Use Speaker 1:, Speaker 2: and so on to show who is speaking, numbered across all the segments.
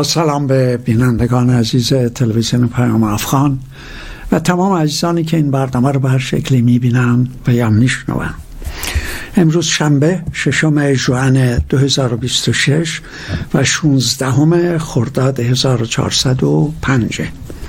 Speaker 1: با سلام به بینندگان عزیز تلویزیون پیام افغان و تمام عزیزانی که این برنامه رو به هر شکلی میبینن و یا میشنون. امروز شنبه 6 ژوئن 2026 و 16 خرداد 1405.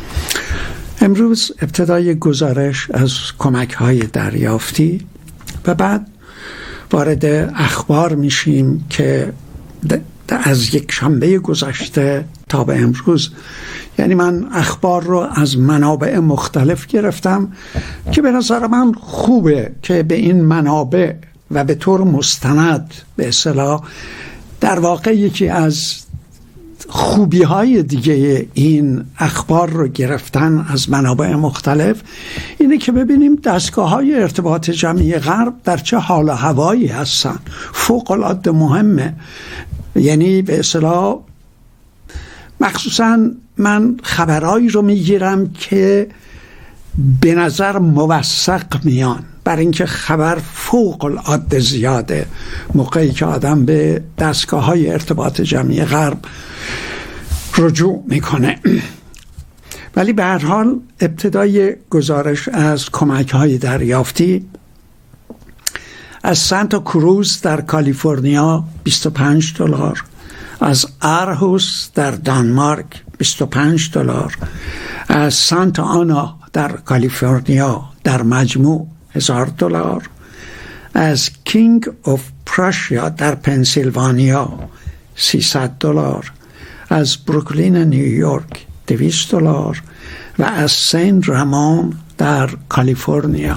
Speaker 1: امروز ابتدای گزارش از کمک‌های دریافتی و بعد وارد اخبار میشیم که از یک شنبه گذشته تا به امروز، یعنی من اخبار رو از منابع مختلف گرفتم که به نظر من خوبه که به این منابع و به طور مستند به اصطلاح در واقع یکی از خوبی های دیگه این اخبار رو گرفتن از منابع مختلف اینه که ببینیم دستگاه های ارتباط جمعی غرب در چه حال و هوایی هستن. فوق العاده مهمه. یعنی به اصطلاح مخصوصا من خبرهایی رو میگیرم که به نظر موثق میان، برای اینکه خبر فوق العاده زیاده موقعی که آدم به دستگاه های ارتباط جمعی غرب رجوع میکنه. ولی به هر حال ابتدای گزارش از کمک های دریافتی از سانتا کروز در کالیفرنیا $25، از آرهوس در دانمارک $25، از سانتا آنا در کالیفرنیا در مجموع $1000، از کینگ آف پراشیا در پنسیلوانیا $300، از بروکلین نیویورک $200 و از سن رامون در کالیفرنیا.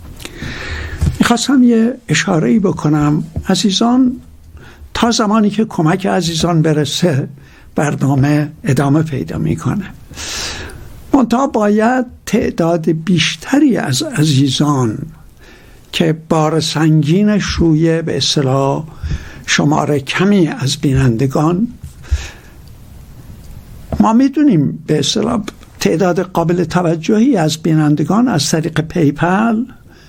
Speaker 1: میخواستم یه اشاره‌ای بکنم عزیزان، تا زمانی که کمک عزیزان برسه برنامه ادامه پیدا میکنه. منتها باید تعداد بیشتری از عزیزان که بار سنگینش روی به اصطلاح شماره کمی از بینندگان، ما میدونیم به اصطلاح تعداد قابل توجهی از بینندگان از طریق پیپل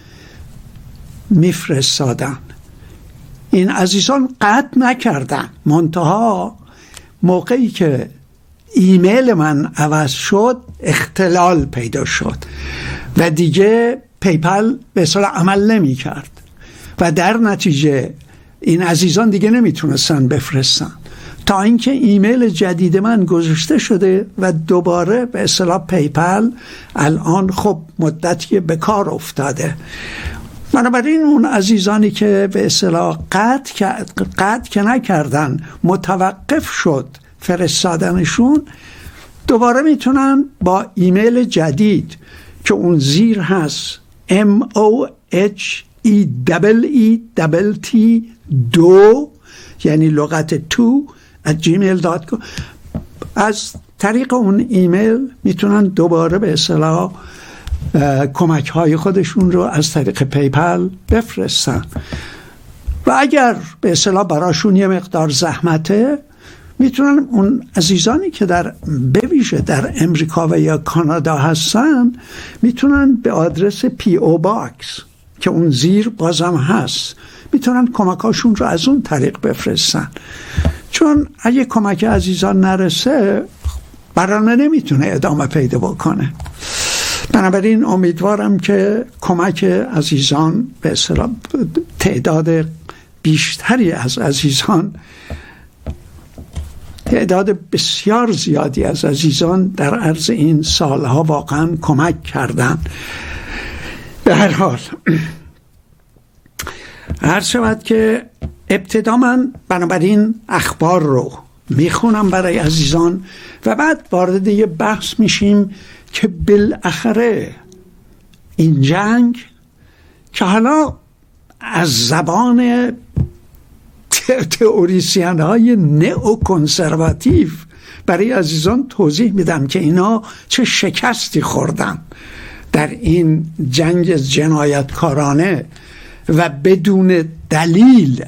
Speaker 1: میفرستادن. این عزیزان قطع نکردن، منتها موقعی که ایمیل من عوض شد اختلال پیدا شد و دیگه پیپل به اصطلاح عمل نمی کرد و در نتیجه این عزیزان دیگه نمیتونستن بفرستن تا اینکه ایمیل جدید من گذاشته شده و دوباره به اصطلاح پیپل الان خب مدتی به کار افتاده. بنابراین اون عزیزانی که به اصطلاح قطع نکردن، متوقف شد فرستادنشون، دوباره میتونن با ایمیل جدید که اون زیر هست MOHEETT2 یعنی لغت 2@gmail.com، از طریق اون ایمیل میتونن دوباره به اصطلاح کمک های خودشون رو از طریق پیپل بفرستن و اگر به اصطلاح براشون یه مقدار زحمته میتونن اون عزیزانی که به ویژه در امریکا و یا کانادا هستن میتونن به آدرس PO Box که اون زیر بازم هست میتونن کمکاشون رو از اون طریق بفرستن، چون اگه کمک عزیزان نرسه برنامه نمیتونه ادامه پیدا بکنه. بنابراین امیدوارم که کمک عزیزان به اصطلاح تعداد بیشتری از عزیزان، تعداد بسیار زیادی از عزیزان در عرض این سالها واقعا کمک کردن. به هر حال عرض شود که ابتدا من بنابراین اخبار رو میخونم برای عزیزان و بعد وارد یه بحث میشیم که بالاخره این جنگ که حالا از زبان تئوریسین های نئوکنسرواتیو برای عزیزان توضیح میدم که اینا چه شکستی خوردن در این جنگ جنایتکارانه و بدون دلیل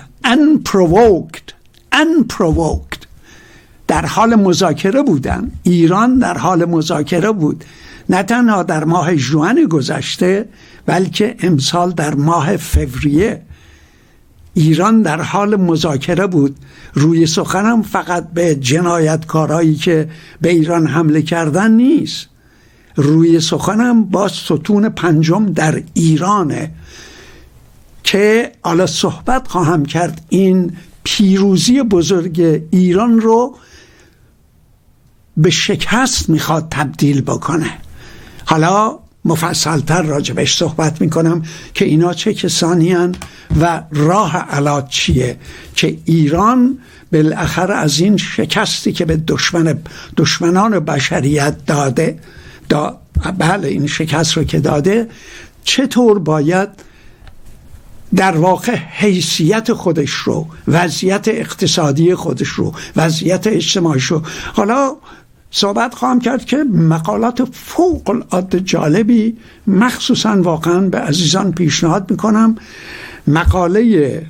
Speaker 1: unprovoked در حال مذاکره بودن. ایران در حال مذاکره بود، نه تنها در ماه ژوئن گذشته بلکه امسال در ماه فوریه. ایران در حال مذاکره بود. روی سخنم فقط به جنایتکارایی که به ایران حمله کردن نیست، روی سخنم با ستون پنجم در ایرانه که حالا صحبت خواهم کرد. این پیروزی بزرگ ایران رو به شکست میخواد تبدیل بکنه. حالا مفصلتر راجبش صحبت میکنم که اینا چه کسانی هن و راه علاج چیه که ایران بالاخره از این شکستی که به دشمنان بشریت داده بله این شکست رو که داده، چطور باید در واقع حیثیت خودش رو، وضعیت اقتصادی خودش رو، وضعیت اجتماعیش رو. حالا صحبت خواهم کرد که مقالات فوق العاده جالبی مخصوصا واقعا به عزیزان پیشنهاد میکنم. مقاله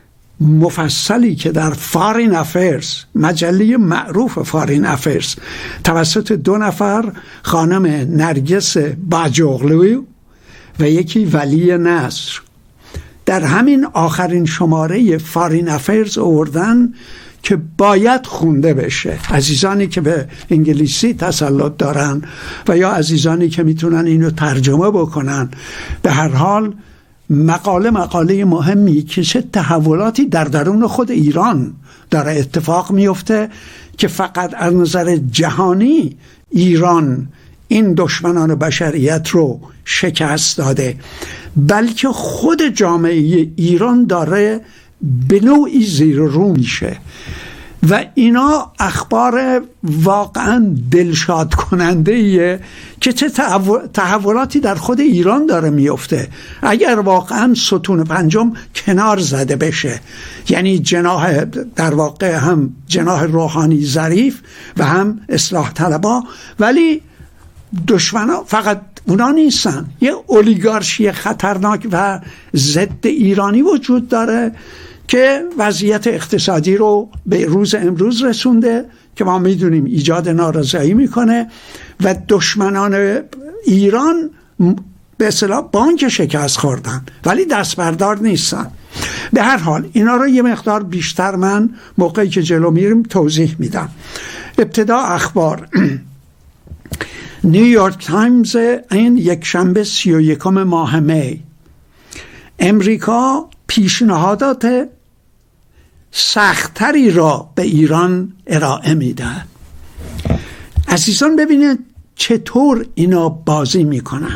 Speaker 1: مفصلی که در فارین افیرز، مجله معروف فارین افیرز، توسط 2 نفر، خانم نرگس باجوغلو و یکی ولی نصر، در همین آخرین شماره فارین افیرز آوردن که باید خونده بشه. عزیزانی که به انگلیسی تسلط دارن و یا عزیزانی که میتونن اینو ترجمه بکنن، به هر حال مقاله مهمی که چه تحولاتی در درون خود ایران داره اتفاق میفته که فقط از نظر جهانی ایران این دشمنان بشریت رو شکست داده، بلکه خود جامعه ایران داره به نوعی زیر رو میشه و اینا اخبار واقعا دلشاد کننده ایه که چه تحولاتی در خود ایران داره میفته. اگر واقعا ستون پنجم کنار زده بشه، یعنی جناح در واقع هم جناح روحانی ظریف و هم اصلاح طلبا، ولی دشمنا فقط اونا نیستن، یه اولیگارشی خطرناک و ضد ایرانی وجود داره که وضعیت اقتصادی رو به روز امروز رسونده که ما میدونیم ایجاد نارضایی میکنه و دشمنان ایران به اصطلاح بانک شکست خوردن ولی دست بردار نیستن. به هر حال اینا رو یه مقدار بیشتر من موقعی که جلو میریم توضیح میدم. ابتدا اخبار. نیویورک تایمز این یک شنبه 31 ماه می، امریکا پیشنهادات سختری را به ایران ارائه میده. عزیزان ببینید چطور اینا بازی میکنن.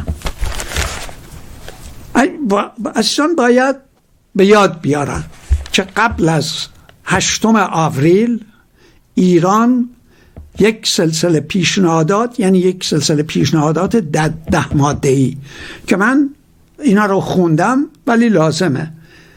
Speaker 1: عزیزان باید به یاد بیارن که قبل از 8 آوریل ایران یک سلسله پیشنهادات، یعنی یک سلسله پیشنهادات 10 ماده‌ای که من اینا رو خوندم ولی لازمه: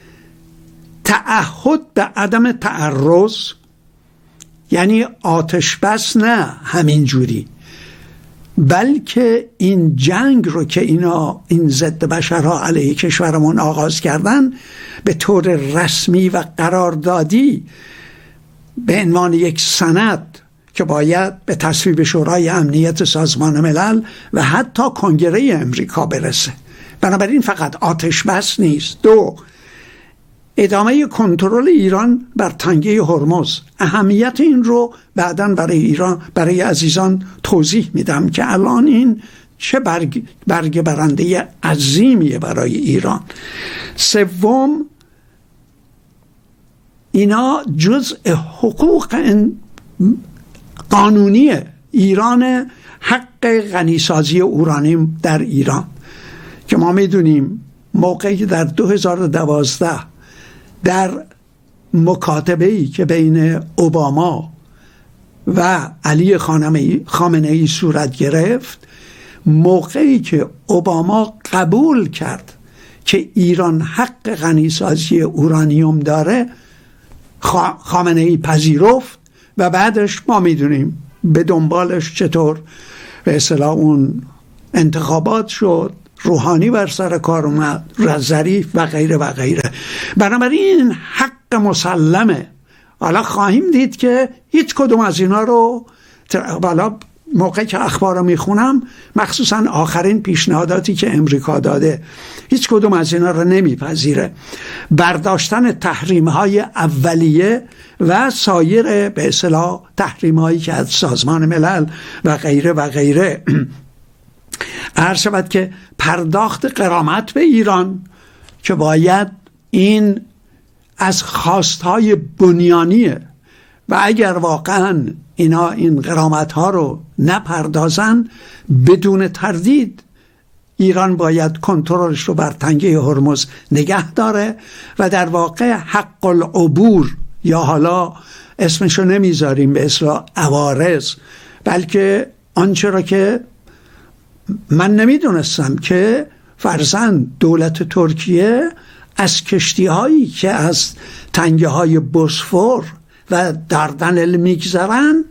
Speaker 1: تعهد به عدم تعرض، یعنی آتش بس نه همین جوری، بلکه این جنگ رو که این ضد بشرها علیه کشورمون آغاز کردن به طور رسمی و قراردادی به عنوان یک سند که باید به تصویب شورای امنیت سازمان ملل و حتی کنگره امریکا برسه. بنابراین فقط آتش بس نیست. 2، ادامه کنترل ایران بر تنگه هرمز. اهمیت این رو بعداً برای عزیزان توضیح میدم که الان این چه برگ برنده عظیمیه برای ایران. 3، اینا جزء حقوق قانونی ایران، حق غنیسازی اورانیم در ایران که ما میدونیم موقعی که در 2012 در مکاتبه‌ای که بین اوباما و علی خامنه‌ای صورت گرفت، موقعی که اوباما قبول کرد که ایران حق غنیسازی اورانیوم داره، خامنه‌ای پذیرفت و بعدش ما میدونیم به دنبالش چطور به اصطلاح اون انتخابات شد، روحانی بر سر کار اومد، ظریف و غیره و غیره. بنابراین حق مسلمه. حالا خواهیم دید که هیچ کدوم از اینا رو بالا موقعی که اخبار رو میخونم، مخصوصا آخرین پیشنهاداتی که امریکا داده، هیچ کدوم از اینا رو نمیپذیره. برداشتن تحریم‌های اولیه و سایر به اصطلاح تحریم‌هایی که از سازمان ملل و غیره و غیره. عرض شود که پرداخت غرامت به ایران که باید این از خواستهای بنیانیه و اگر واقعا اینا این غرامت ها رو نپردازن، بدون تردید ایران باید کنترلش رو بر تنگه هرمز نگه داره و در واقع حق العبور، یا حالا اسمشو نمیذاریم به اصطلاح عوارض، بلکه آنچه را که من نمیدونستم که فرضاً دولت ترکیه از کشتی هایی که از تنگه های بوسفور و دردنل میگذرن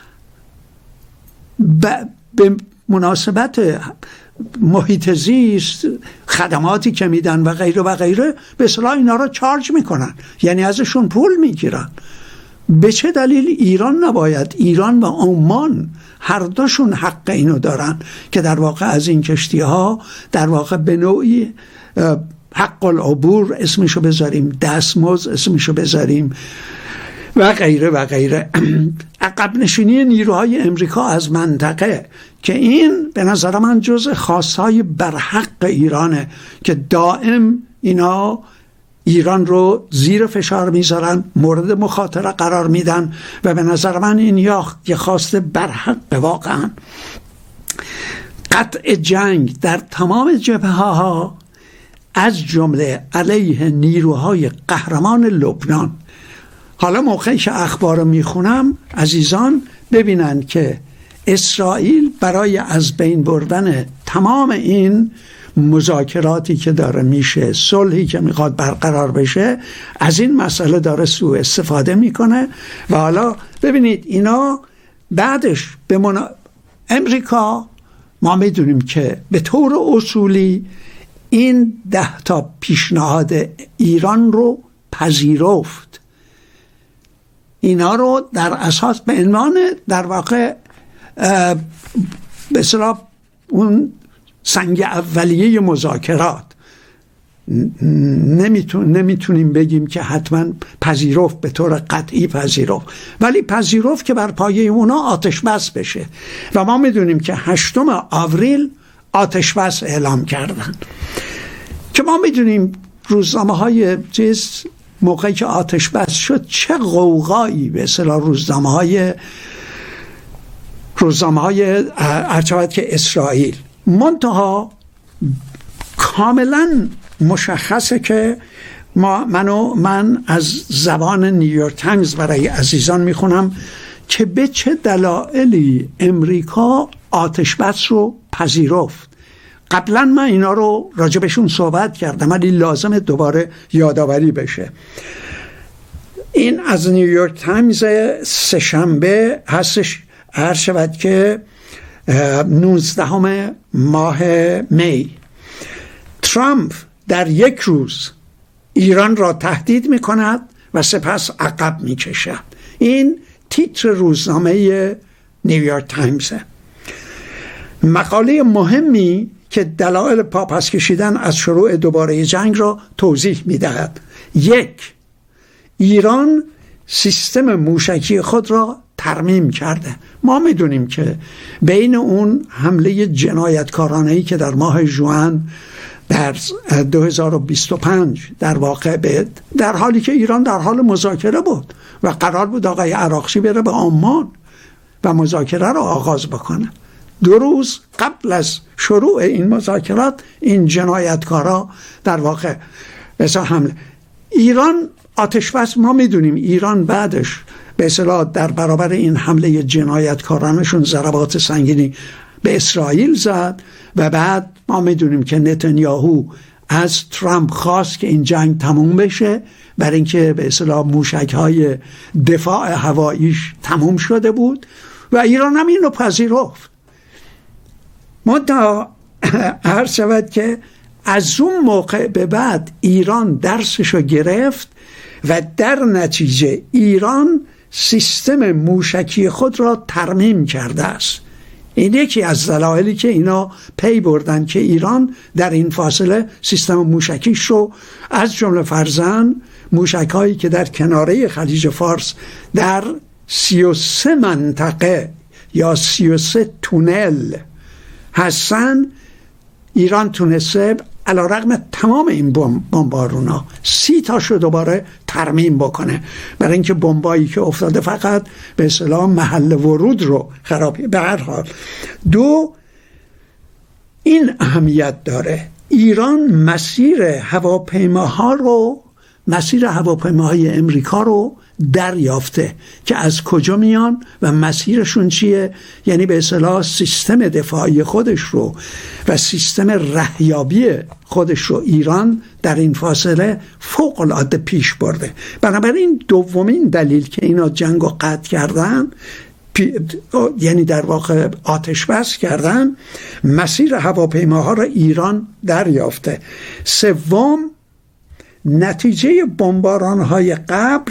Speaker 1: به مناسبت محیط زیست، خدماتی که میدن و غیره و غیره، به اصطلاح اینا را چارج میکنن، یعنی ازشون پول میگیرن. به چه دلیل ایران نباید؟ ایران و عمان هر دوشون حق اینو دارن که در واقع از این کشتی ها در واقع به نوعی حق العبور اسمشو بذاریم، دستمزد اسمشو بذاریم و غیره و غیره. عقب نشینی نیروهای امریکا از منطقه که این به نظر من جز خواستهای برحق ایرانه که دائم اینا ایران رو زیر فشار میذارن، مورد مخاطره قرار میدن و به نظر من این یه خواست برحق واقعا. قطع جنگ در تمام جبهه‌ها از جمله علیه نیروهای قهرمان لبنان. حالا موقعی که اخبار رو میخونم عزیزان ببینن که اسرائیل برای از بین بردن تمام این مذاکراتی که داره میشه، صلحی که میخواد برقرار بشه، از این مسئله داره سوء استفاده میکنه. و حالا ببینید اینا بعدش به امریکا، ما میدونیم که به طور اصولی این 10 پیشنهاد ایران رو پذیرفت. اینا رو در اساس به عنوان در واقع به اصطلاح اون سنگ اولیه مذاکرات، نمیتونیم بگیم که حتما پذیرفت به طور قطعی پذیرفت، ولی پذیرفت که بر پایه اونا آتش بس بشه. و ما میدونیم که 8 آوریل آتش بس اعلام کردن که ما میدونیم روزنامه های موقعی که آتش بس شد چه غوغایی به اصطلاح روزنامه های ارچوت که اسرائیل. منتها کاملا مشخصه که من از زبان نیویورک تایمز برای عزیزان میخونم که به چه دلایلی امریکا آتش بس رو پذیرفت. قبلا من اینا رو راجبشون صحبت کردم ولی لازم دوباره یادآوری بشه. این از نیویورک تایمز سه‌شنبه هستش، عرض شود که 19 ماه می. ترامپ در یک روز ایران را تهدید می کند و سپس عقب می کشد. این تیتر روزنامه نیویورک تایمزه. مقاله مهمی که دلایل پاپس کشیدن از شروع دوباره جنگ را توضیح می دهد. 1. ایران سیستم موشکی خود را ترمیم کرده. ما میدونیم که بین اون حمله جنایتکارانه‌ای که در ماه ژوئن در 2025 در واقع در حالی که ایران در حال مذاکره بود و قرار بود آقای عراقچی بره به عمان و مذاکره را آغاز بکنه، 2 روز قبل از شروع این مذاکرات این جنایتکارا در واقع مثلا حمله ایران آتش بس. ما میدونیم ایران بعدش به اصطلاح در برابر این حمله جنایتکارانشون ضربات سنگینی به اسرائیل زد و بعد ما میدونیم که نتانیاهو از ترامپ خواست که این جنگ تموم بشه، برای اینکه به اصطلاح موشک‌های دفاع هواییش تموم شده بود و ایران هم اینو پذیرفت. منتها عرض شود که از اون موقع به بعد ایران درسشو گرفت و در نتیجه ایران سیستم موشکی خود را ترمیم کرده است. این یکی از دلایلی که اینا پی بردن که ایران در این فاصله سیستم موشکیش رو از جمله فرزن موشک‌هایی که در کناره خلیج فارس در 33 منطقه یا 33 تونل هستن، ایران تونسته علیرغم تمام این بمبارونا 30 تاشو دوباره ترمیم بکنه، برای اینکه بمبایی که افتاده فقط به اصطلاح محل ورود رو خراب. به هر حال این اهمیت داره، ایران مسیر هواپیماهای امریکا رو دریافته که از کجا میان و مسیرشون چیه، یعنی به اصطلاح سیستم دفاعی خودش رو و سیستم رهیابی خودش رو ایران در این فاصله فوق العاده پیش برده. بنابراین دومین دلیل که اینا جنگو قطع کردن، یعنی در واقع آتش بس کردن، مسیر هواپیماها را ایران دریافته. سوم، نتیجه بمباران‌های قبل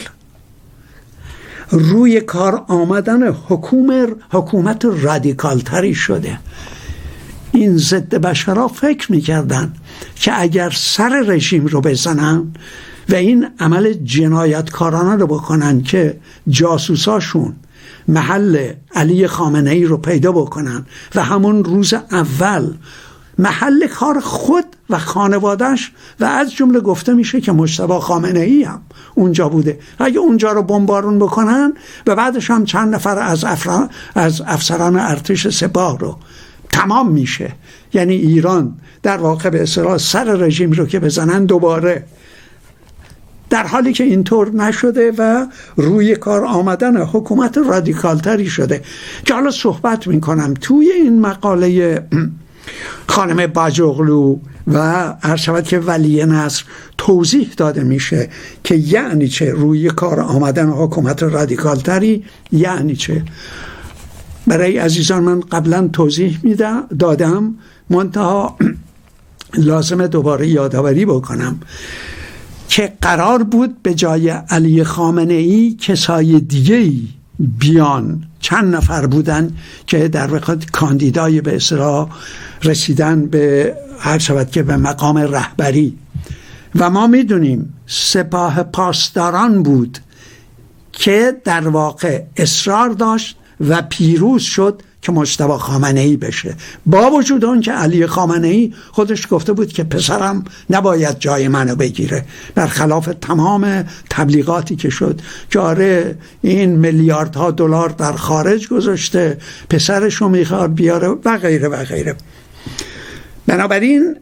Speaker 1: روی کار آمدن حکومت رادیکال تری شده. این ضد بشرا فکر میکردن که اگر سر رژیم رو بزنن و این عمل جنایتکارانه رو بکنن که جاسوساشون محل علی خامنه ای رو پیدا بکنن و همون روز اول محل کار خود و خانوادهش و از جمله گفته میشه که مجتبی خامنه ای هم اونجا بوده، اگه اونجا رو بمبارون بکنن و بعدش هم چند نفر از افسران ارتش سپاه رو، تمام میشه. یعنی ایران در واقع به اصطلاح سر رژیم رو که بزنن دوباره، در حالی که اینطور نشده و روی کار آمدن حکومت رادیکالتری شده که حالا صحبت میکنم توی این مقاله خانم باجوغلو و هر شود که ولی نصر توضیح داده میشه که یعنی چه روی کار آمدن حکومت رادیکالتری، یعنی چه. برای عزیزان من قبلا توضیح دادم، منتها لازمه دوباره یادآوری بکنم که قرار بود به جای علی خامنه ای کسای دیگه‌ای بیان. چند نفر بودن که در واقع کاندیدای به اصطلاح رسیدن به هر شود که به مقام رهبری، و ما میدونیم سپاه پاسداران بود که در واقع اصرار داشت و پیروز شد که مجتبی خامنه ای بشه، با وجود اون که علی خامنه ای خودش گفته بود که پسرم نباید جای منو بگیره، برخلاف تمام تبلیغاتی که شد که آره این میلیاردها دلار در خارج گذاشته، پسرشو میخواد بیاره و غیره و غیره. بنابراین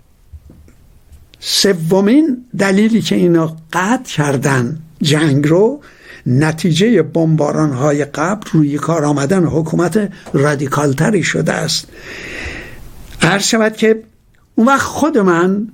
Speaker 1: سومین دلیلی که اینا قطع کردن جنگ رو، نتیجه بمباران‌های قبل روی کار آمدن حکومت رادیکالتری شده است. هر شود که اون وقت خود من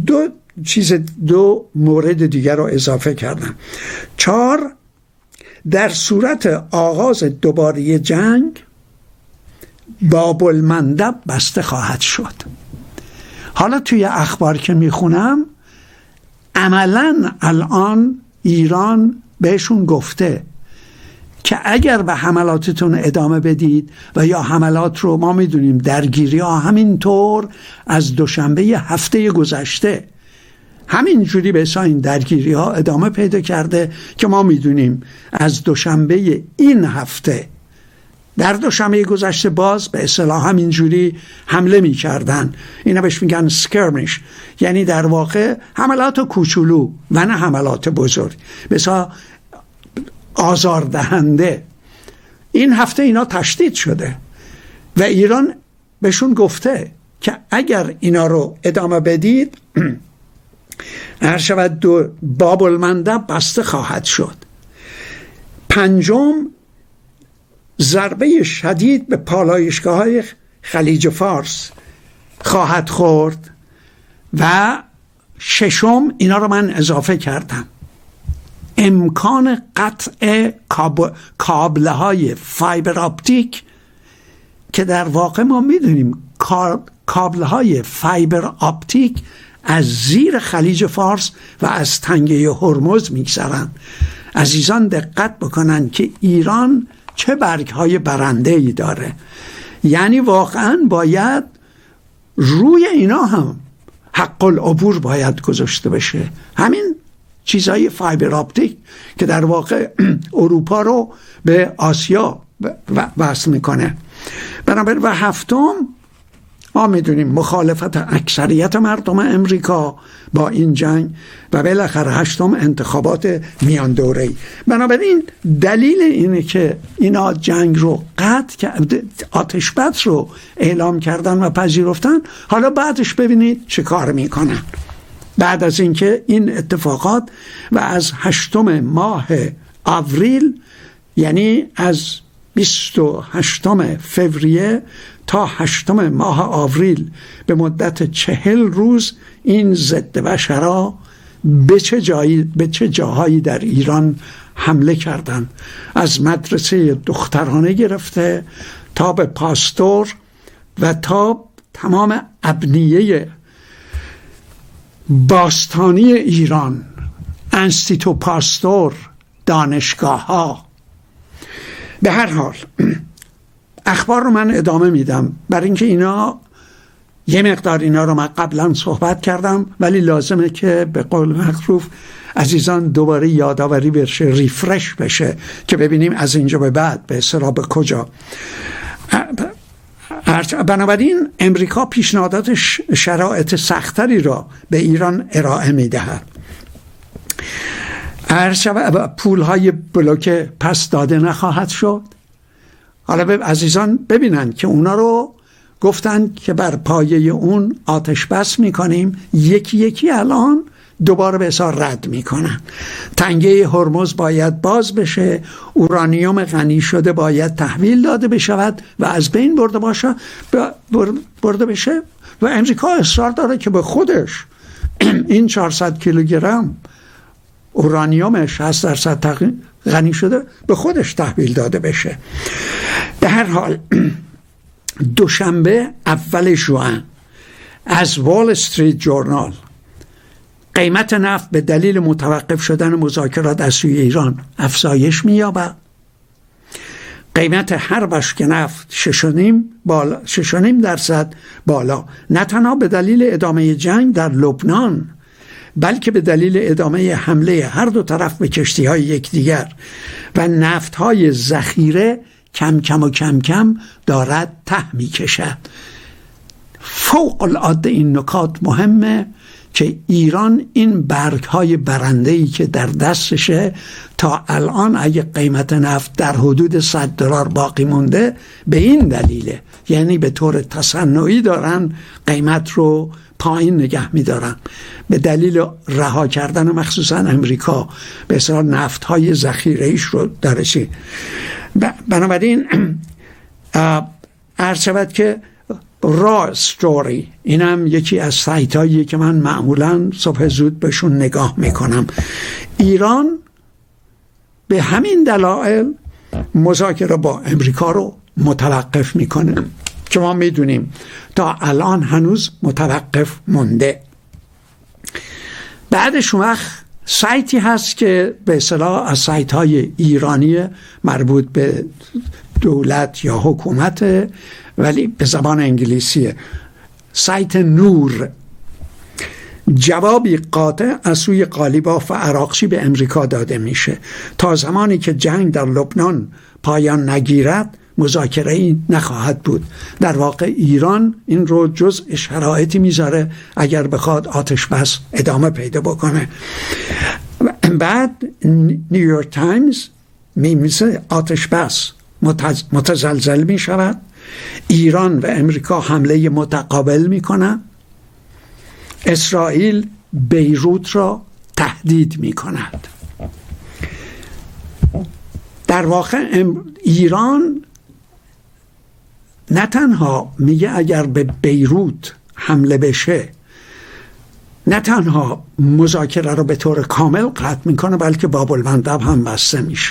Speaker 1: دو مورد دیگر رو اضافه کردم. 4، در صورت آغاز دوباره جنگ باب المندب بسته خواهد شد. حالا توی اخبار که میخونم عملاً الان ایران بهشون گفته که اگر به حملاتتون ادامه بدید و یا حملات رو، ما میدونیم درگیری ها همینطور از دوشنبه هفته گذشته همینجوری به این درگیری ها ادامه پیدا کرده که ما میدونیم از دوشنبه این هفته، در دوشنبه گذشته باز به اصطلاح همینجوری حمله میکردن، اینا بهش میگن سکرمش، یعنی در واقع حملات کوچولو و نه حملات بزرگ، مثلا آزاردهنده. این هفته اینا تشدید شده و ایران بهشون گفته که اگر اینا رو ادامه بدید هر شود باب المندب بسته خواهد شد. 5، ضربه شدید به پالایشگاه‌های خلیج فارس خواهد خورد. و 6، اینا رو من اضافه کردم، امکان قطع کابل‌های فایبر آپتیک که در واقع ما میدونیم کابل‌های فایبر آپتیک از زیر خلیج فارس و از تنگه هرمز میگذرن. عزیزان دقت بکنن که ایران چه برگ‌های برنده‌ای داره. یعنی واقعا باید روی اینا هم حق العبور باید گذاشته بشه. همین چیزهای فایبر آپتیک که در واقع اروپا رو به آسیا وصل میکنه. بنابراین و هفتم، ما میدونیم مخالفت اکثریت مردم امریکا با این جنگ و بالاخره هشتم انتخابات میان دوره‌ای. بنابراین دلیل اینه که اینا جنگ رو آتش بس رو اعلام کردن و پذیرفتن. حالا بعدش ببینید چه کار میکنن. بعد از اینکه این اتفاقات و از 8 ماه آوریل، یعنی از 28 فوریه تا 8 ماه آوریل، به مدت 40 روز این ضد بشرا به چه جاهایی در ایران حمله کردند. از مدرسه دخترانه گرفته تا به پاستور و تا تمام ابنیه باستانی ایران، انستیتو پاستور، دانشگاه ها. به هر حال اخبار رو من ادامه میدم، برای اینکه اینا یه مقدار اینا رو من قبلا صحبت کردم، ولی لازمه که به قول معروف عزیزان دوباره یادآوری بشه، ریفرش بشه، که ببینیم از اینجا به بعد به اصطلاح به کجا. بنابراین امریکا پیشنهادات شرایط سختری را به ایران ارائه میدهد. پولهای بلوک پس داده نخواهد شد. حالا عزیزان ببینن که اونا رو گفتن که بر پایه اون آتش بس میکنیم، یکی یکی الان دوباره به اصلا رد میکنن. تنگه هرمز باید باز بشه، اورانیوم غنی شده باید تحویل داده بشود و از بین برده بشه. و امریکا اصرار داره که به خودش این 400 کیلوگرم اورانیومش 60% غنی شده به خودش تحویل داده بشه. به هر حال دوشنبه اول ژوئن از وال استریت جورنال قیمت نفت به دلیل متوقف شدن مذاکرات از سوی ایران افزایش می‌یابد. قیمت هر بشکه نفت 6.5% بالا، نه تنها به دلیل ادامه جنگ در لبنان، بلکه به دلیل ادامه حمله هر دو طرف به کشتی‌های یکدیگر و نفت‌های ذخیره کم کم دارد ته می‌کشد. فوق العاده این نکات مهمه که ایران این برگ‌های برنده‌ای که در دستشه تا الان اگه قیمت نفت در حدود $100 باقی مونده به این دلیله، یعنی به طور تصنعی دارن قیمت رو پایین نگه می‌دارن به دلیل رها کردن مخصوصا امریکا به اصطلاح نفت‌های ذخیره‌ایش رو درشی. بنابراین عرض شود که را استوری اینم یکی از سایت‌هایی که من معمولاً صبح زود بهشون نگاه میکنم. ایران به همین دلایل مذاکره با امریکا رو متوقف میکنه که ما میدونیم تا الان هنوز متوقف مونده. بعدش وقت سایتی هست که به اصطلاح از سایت‌های ایرانی مربوط به دولت یا حکومت ولی به زبان انگلیسیه، سایت نور. جوابی قاطع از سوی قالیباف و عراقچی به امریکا داده میشه. تا زمانی که جنگ در لبنان پایان نگیرد مذاکره‌ای نخواهد بود. در واقع ایران این رو جزء شرایطی میذاره اگر بخواد آتش بس ادامه پیدا بکنه. بعد نیویورک تایمز می‌نویسه آتش بس متزلزل می شود، ایران و امریکا حمله متقابل می کنند، اسرائیل بیروت را تهدید می کند. در واقع ایران نه تنها میگه اگر به بیروت حمله بشه نه تنها مذاکره رو به طور کامل قطع میکنه بلکه باب المندب هم بسته میشه.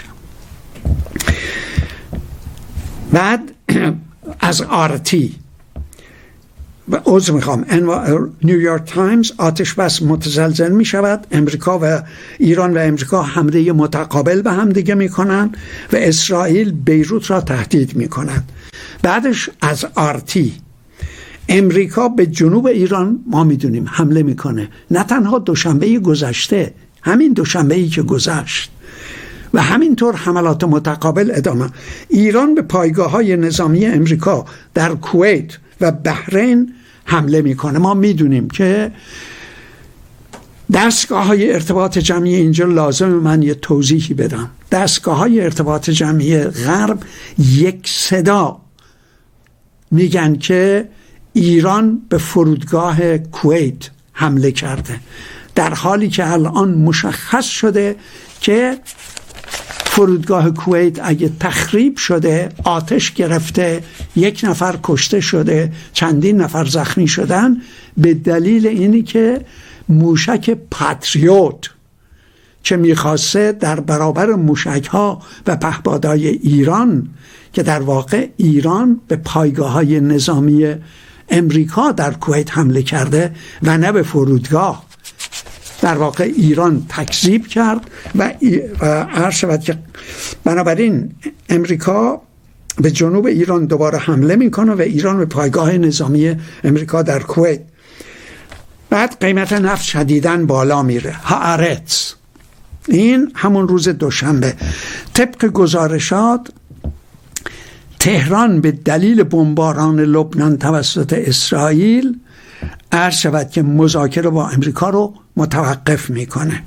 Speaker 1: بعد از آرتی عذر میخوام، نیویورک تایمز آتش بس متزلزل می شود، امریکا و ایران و امریکا حمله متقابل به هم دیگه میکنن و اسرائیل بیروت را تهدید میکند. بعدش از آرتی امریکا به جنوب ایران ما میدونیم حمله میکنه، نه تنها دوشنبه گذشته، همین دوشنبه‌ای که گذشت و همینطور حملات متقابل ادامه. ایران به پایگاه‌های نظامی امریکا در کویت و بحرین حمله میکنه. ما میدونیم که دستگاه‌های ارتباط جمعی، اینجا لازم من یه توضیحی بدم، دستگاه‌های ارتباط جمعی غرب یک صدا میگن که ایران به فرودگاه کویت حمله کرده، در حالی که الان مشخص شده که فرودگاه کویت اگه تخریب شده، آتش گرفته، 1 نفر کشته شده، چندین نفر زخمی شدن، به دلیل اینی که موشک پاتریوت که میخواسته در برابر موشک‌ها و پهپادهای ایران، که در واقع ایران به پایگاه‌های نظامی امریکا در کویت حمله کرده و نه به فرودگاه، در واقع ایران تکذیب کرد و عرض شود که بنابراین امریکا به جنوب ایران دوباره حمله میکنه و ایران به پایگاه نظامی امریکا در کویت. بعد قیمت نفت شدیداً بالا میره. هآرتز، این همون روز دوشنبه، طبق گزارشات تهران به دلیل بمباران لبنان توسط اسرائیل عرض شود که مذاکره با امریکا رو متوقف میکنه.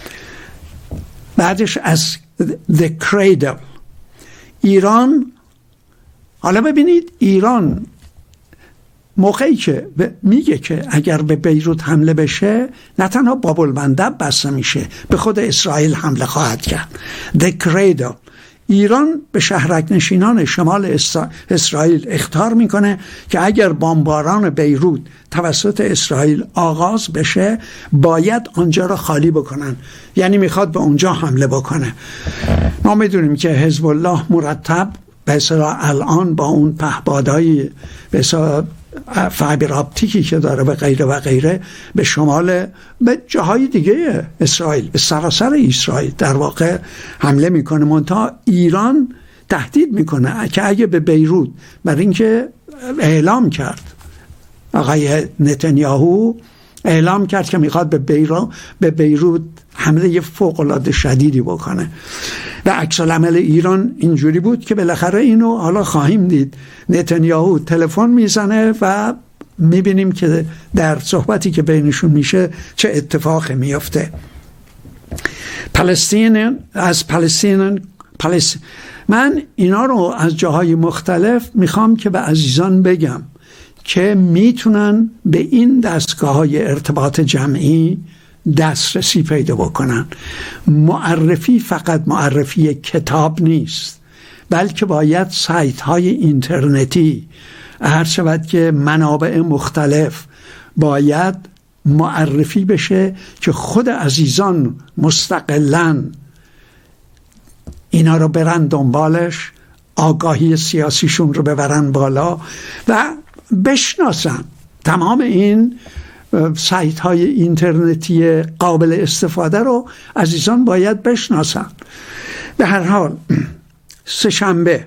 Speaker 1: بعدش از The Cradle ایران، حالا ببینید ایران موقعی که میگه که اگر به بیروت حمله بشه نه تنها باب المندب بسته میشه، به خود اسرائیل حمله خواهد کرد. The Cradle ایران به شهرک نشینان شمال اسرائیل اخطار میکنه که اگر بمباران بیروت توسط اسرائیل آغاز بشه باید آنجا را خالی بکنن، یعنی میخواد به اونجا حمله بکنه. ما میدونیم که حزب الله مرتب به اصطلاح الان با اون پهپادهای به اصطلاح فایبر آپتیکی که داره و غیره و غیره به شمال، به جاهای دیگه اسرائیل، به سراسر اسرائیل در واقع حمله میکنه. منتها ایران تهدید میکنه که اگه به بیروت، برای اینکه اعلام کرد آقای نتانیاهو اعلام کرد که میخواد به بیروت حمله فوق‌العاده شدیدی بکنه و عکس العمل ایران اینجوری بود که بالاخره اینو حالا خواهیم دید. نتانیاهو تلفن میزنه و میبینیم که در صحبتی که بینشون میشه چه اتفاقی میفته. من اینا رو از جاهای مختلف میخوام که به عزیزان بگم که میتونن به این دستگاه‌های ارتباط جمعی دسترسی پیدا بکنن. معرفی فقط معرفی کتاب نیست، بلکه باید سایت های اینترنتی، هر شود که منابع مختلف باید معرفی بشه که خود عزیزان مستقلاً اینا رو برن دنبالش، آگاهی سیاسیشون رو ببرن بالا و بشناسن. تمام این سایت های اینترنتی قابل استفاده رو عزیزان باید بشناسن. به هر حال سه‌شنبه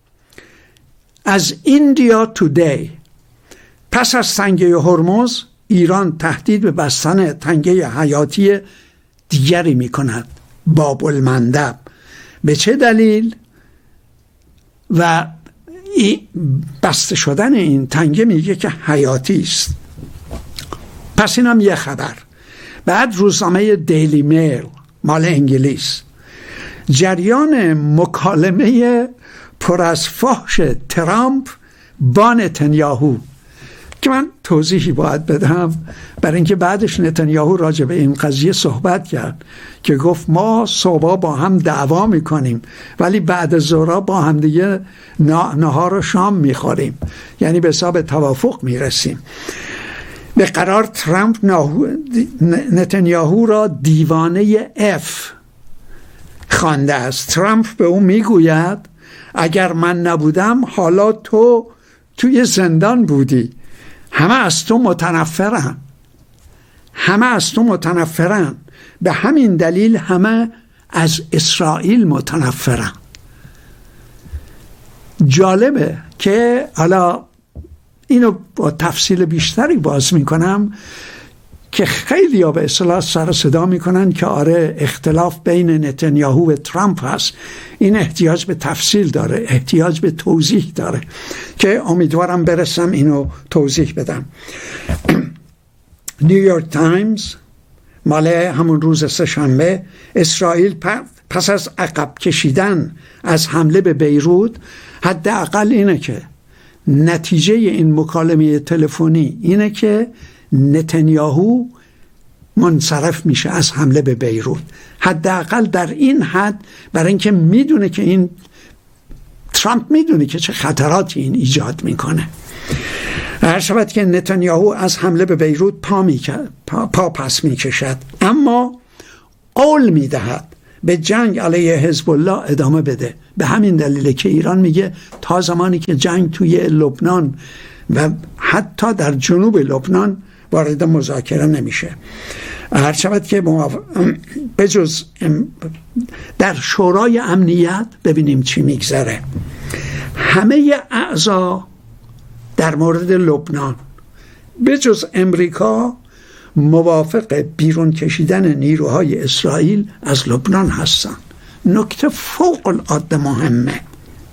Speaker 1: از ایندیا تودی، پس از تنگه هرمز ایران تهدید به بستن تنگه حیاتی دیگری می کند، باب المندب. به چه دلیل؟ و بسته شدن این تنگه میگه که حیاتی است. پس اینم یه خبر. بعد روزنامه دیلی میل مال انگلیس، جریان مکالمه پر از فحش ترامپ با نتانیاهو، که من توضیحی باید بدم برای اینکه بعدش نتانیاهو راجع به این قضیه صحبت کرد که گفت ما صبح با هم دعوا میکنیم ولی بعد ظهر با هم دیگه نهار و شام میخوریم، یعنی به حساب توافق میرسیم. به قرار ترامپ نتانیاهو را دیوانه اف خوانده است. ترامپ به اون میگوید اگر من نبودم حالا تو توی زندان بودی. همه از تو متنفرن، همه از تو متنفرن، به همین دلیل همه از اسرائیل متنفرن. جالبه که حالا اینو با تفصیل بیشتری باز میکنم که خیلی ها به اصطلاح سر صدا میکنن که آره اختلاف بین نتانیاهو و ترامپ هست، این احتیاج به تفصیل داره، احتیاج به توضیح داره که امیدوارم برسم اینو توضیح بدم. نیویورک تایمز مال همون روز سه‌شنبه: اسرائیل پس از عقب کشیدن از حمله به بیروت، حداقل اینه که نتیجه این مکالمه تلفنی اینه که نتانیاهو منصرف میشه از حمله به بیروت، حداقل در این حد، برای اینکه میدونه که این ترامپ میدونه که چه خطراتی این ایجاد میکنه. هر شود که نتانیاهو از حمله به بیروت پا پس میکشد، اما قول میدهد به جنگ علیه حزب الله ادامه بده. به همین دلیله که ایران میگه تا زمانی که جنگ توی لبنان و حتی در جنوب لبنان وارد مذاکره نمیشه. هر شود که بجز در شورای امنیت ببینیم چی میگذره، همه اعضا در مورد لبنان بجز امریکا موافق بیرون کشیدن نیروهای اسرائیل از لبنان هستند. نکته فوق العاده مهمه.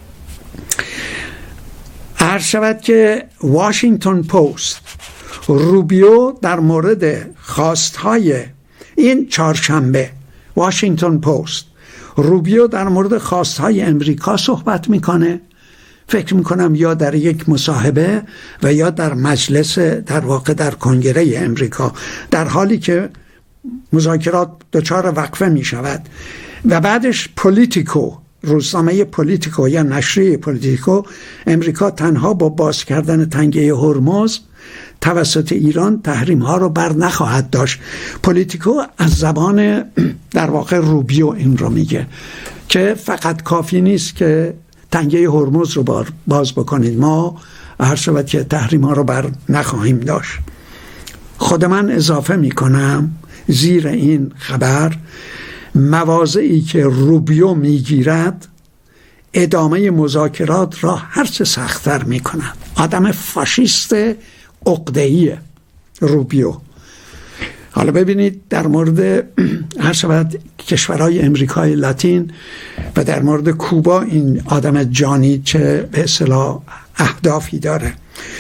Speaker 1: عرض شود که واشنگتن پست، روبیو در مورد خواستهای این چهارشنبه، واشنگتن پست، روبیو در مورد خواستهای امریکا صحبت میکنه، فکر میکنم یا در یک مصاحبه و یا در مجلس، در واقع در کنگره امریکا، در حالی که مذاکرات دچار وقفه میشود. و بعدش پولیتیکو، روزنامه پولیتیکو یا نشریه پولیتیکو: امریکا تنها با باز کردن تنگه هرمز توسط ایران تحریم ها رو بر نخواهد داشت. پولیتیکو از زبان در واقع روبیو این رو میگه که فقط کافی نیست که تنگه هرمز رو باز بکنید، ما هر شود که تحریم ها رو بر نخواهیم داشت. خود من اضافه میکنم زیر این خبر مواضعی که روبیو میگیرد ادامه مذاکرات را هرچه سخت‌تر میکند. آدم فاشیست عقده‌ایه روبیو. حالا ببینید در مورد هر شود کشورهای امریکای لاتین و در مورد کوبا این آدم جانی چه به اصطلاح اهدافی داره.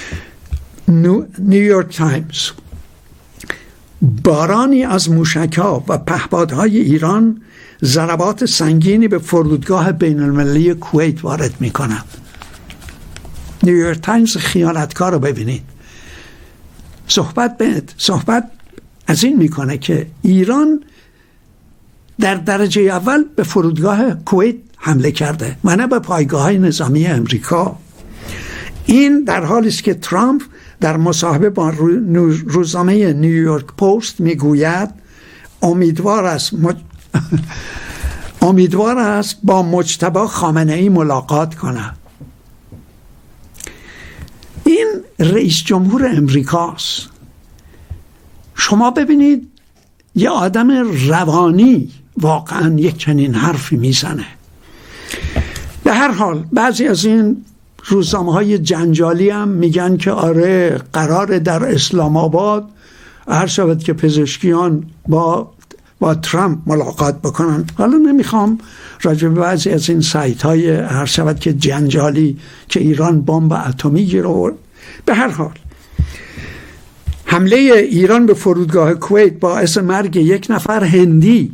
Speaker 1: نیویورک تایمز: بارانی از موشک‌ها و پهپادهای ایران ضربات سنگینی به فرودگاه بین المللی کویت وارد می‌کند. نیویورک تایمز خیانتکار رو ببینید. صحبت از این میکنه که ایران در درجه اول به فرودگاه کویت حمله کرده و نه به پایگاه‌های نظامی امریکا. این در حالی است که ترامپ در مصاحبه با روزنامه نیویورک پست میگوید امیدوار است با مجتبی خامنه‌ای ملاقات کند. این رئیس جمهور امریکاست. شما ببینید یه آدم روانی واقعا یک چنین حرفی میزنه. به هر حال بعضی از این روزنامه‌های جنجالی هم میگن که آره قراره در اسلام آباد هر شود که پزشکیان با ترامپ ملاقات بکنن. حالا نمیخوام راجع به بعضی از این سایت های هر شود که جنجالی که ایران بمب اتمی گیره. به هر حال حمله ایران به فرودگاه کویت باعث مرگ یک نفر هندی.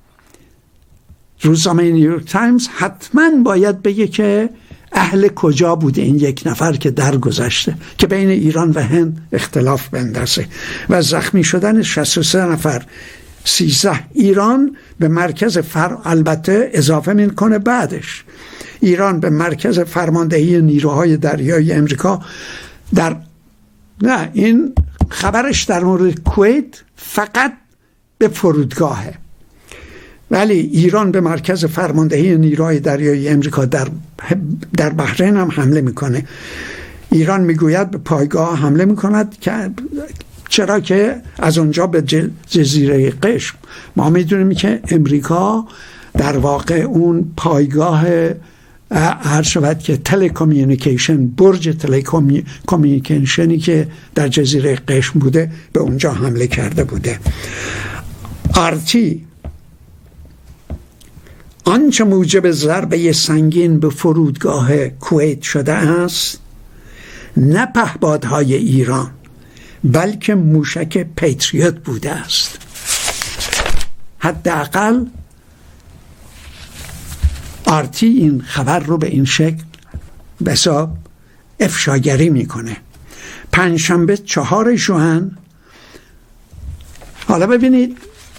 Speaker 1: روزنامه نیویورک تایمز حتما باید بگه که اهل کجا بوده این یک نفر که درگذشته که بین ایران و هند اختلاف بندازه. و زخمی شدن 63 نفر 13 ایران به مرکز البته اضافه میکنه بعدش ایران به مرکز فرماندهی نیروهای دریایی امریکا نه این خبرش در مورد کویت فقط به فرودگاهه، ولی ایران به مرکز فرماندهی نیروهای دریایی امریکا در بحرین هم حمله میکنه. ایران میگوید به پایگاه حمله میکند که چرا که از اونجا به جزیره قشم. ما میدونیم که امریکا در واقع اون پایگاه هر شود که تلکامیونیکیشن، برج تلکامیونیکیشنی که در جزیره قشم بوده به اونجا حمله کرده بوده. آرتی آنچه موجب ضربه سنگین به فرودگاه کویت شده است نه پهپادهای ایران بلکه موشک پیتریوت بوده است. حداقل آرتی این خبر رو به این شکل به حساب افشاگری میکنه. پنجشنبه 4 ژوئن. حالا ببینید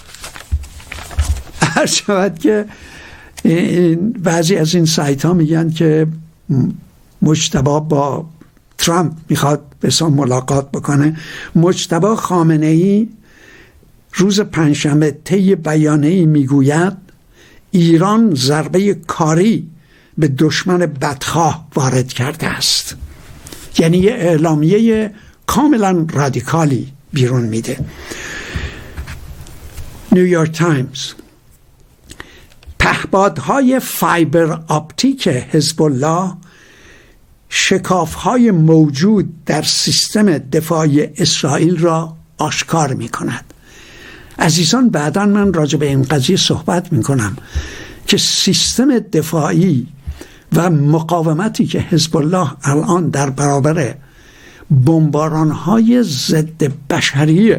Speaker 1: هر شود که بعضی از این سایت ها میگن که مجتبی با ترامپ میخواد به حساب ملاقات بکنه. مجتبی خامنه‌ای روز پنجشنبه طی بیانیه‌ای میگوید ایران ضربه کاری به دشمن بدخواه وارد کرده است. یعنی یه اعلامیه کاملا رادیکالی بیرون میده. نیویورک تایمز: پهپادهای فایبر آپتیک حزب الله شکافهای موجود در سیستم دفاعی اسرائیل را آشکار می کند. عزیزان بعداً من راجع به این قضیه صحبت می کنم که سیستم دفاعی و مقاومتی که حزب الله الان در برابر بمباران‌های ضد بشری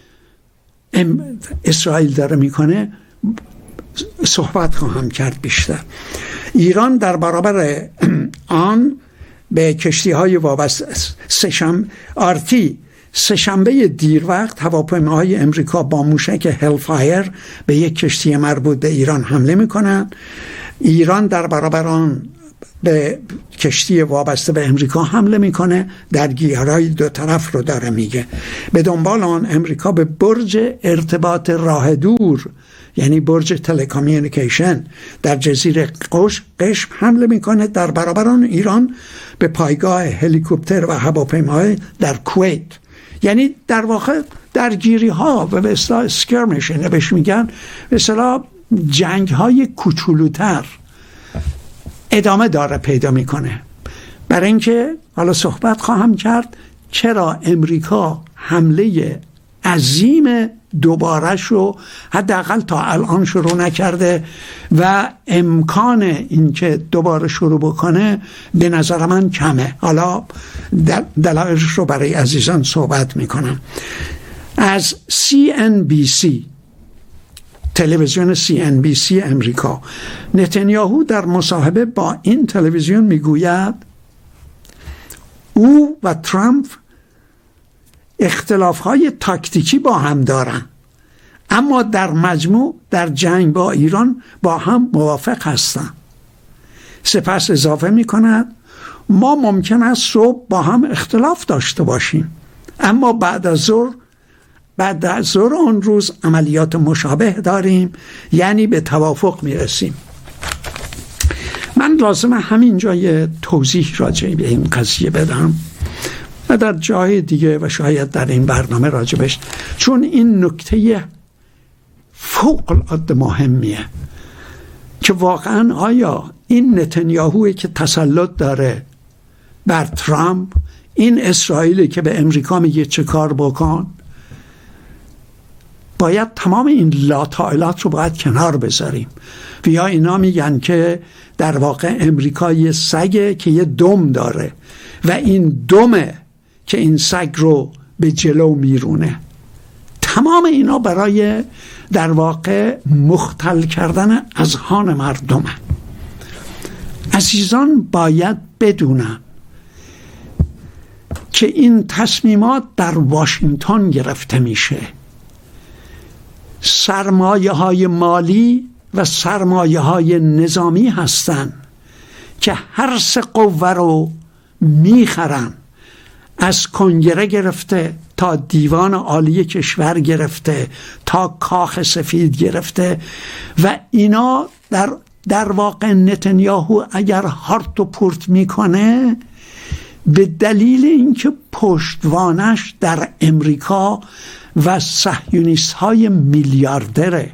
Speaker 1: اسرائیل داره میکنه صحبت خواهم کرد بیشتر. ایران در برابر آن به کشتی‌های وابسته آرتی سه‌شنبه دیر وقت هواپیماهای امریکا با موشک هلفایر به یک کشتی مربوط به ایران حمله میکنند. ایران در برابر آن به کشتی وابسته به امریکا حمله میکنه. درگیری‌های دو طرف رو داره میگه. به دنبال آن امریکا به برج ارتباط راه دور یعنی برج تلکامیونیکیشن در جزیره قشم حمله میکنه. در برابر آن ایران به پایگاه هلیکوپتر و هواپیماهای در کویت. یعنی در واقع درگیری ها و به اصطلاح اسکرمش بهش میگن، به اصطلاح جنگ های کوچولوتر ادامه داره پیدا میکنه. برای اینکه حالا صحبت خواهم کرد چرا امریکا حمله عظیم دوباره شو حداقل تا الان شروع نکرده و امکان اینکه دوباره شروع بکنه به نظر من کمه. حالا دلایلش رو برای عزیزان صحبت میکنم. از CNBC تلویزیون CNBC امریکا، نتانیاهو در مصاحبه با این تلویزیون میگوید او و ترامپ اختلاف‌های تاکتیکی با هم دارن اما در مجموع در جنگ با ایران با هم موافق هستند. سپس اضافه می‌کند ما ممکن است صبح با هم اختلاف داشته باشیم اما بعد از ظهر آن روز عملیات مشابه داریم، یعنی به توافق میرسیم. من لازمه همین جای توضیح راجع به این قضیه بدم و در جای دیگه و شاید در این برنامه راجبش، چون این نکته فوق العاده مهمیه که واقعا آیا این نتانیاهویی که تسلط داره بر ترامپ، این اسرائیلی که به امریکا میگه چه کار بکن، باید تمام این لاطائلات رو باید کنار بذاریم. و یا اینا میگن که در واقع امریکا یه سگه که یه دم داره و این دمه که این سگ رو به جلو میرونه. تمام اینا برای در واقع مختل کردن اذهان مردمه. عزیزان باید بدونن که این تصمیمات در واشنگتن گرفته میشه. سرمایه های مالی و سرمایه های نظامی هستن که هر سه قوه رو میخرن، از کنگره گرفته تا دیوان عالی کشور گرفته تا کاخ سفید گرفته و اینا در واقع نتانیاهو اگر هارت و پورت میکنه به دلیل اینکه پشتوانش در امریکا و صهیونیست های میلیاردره.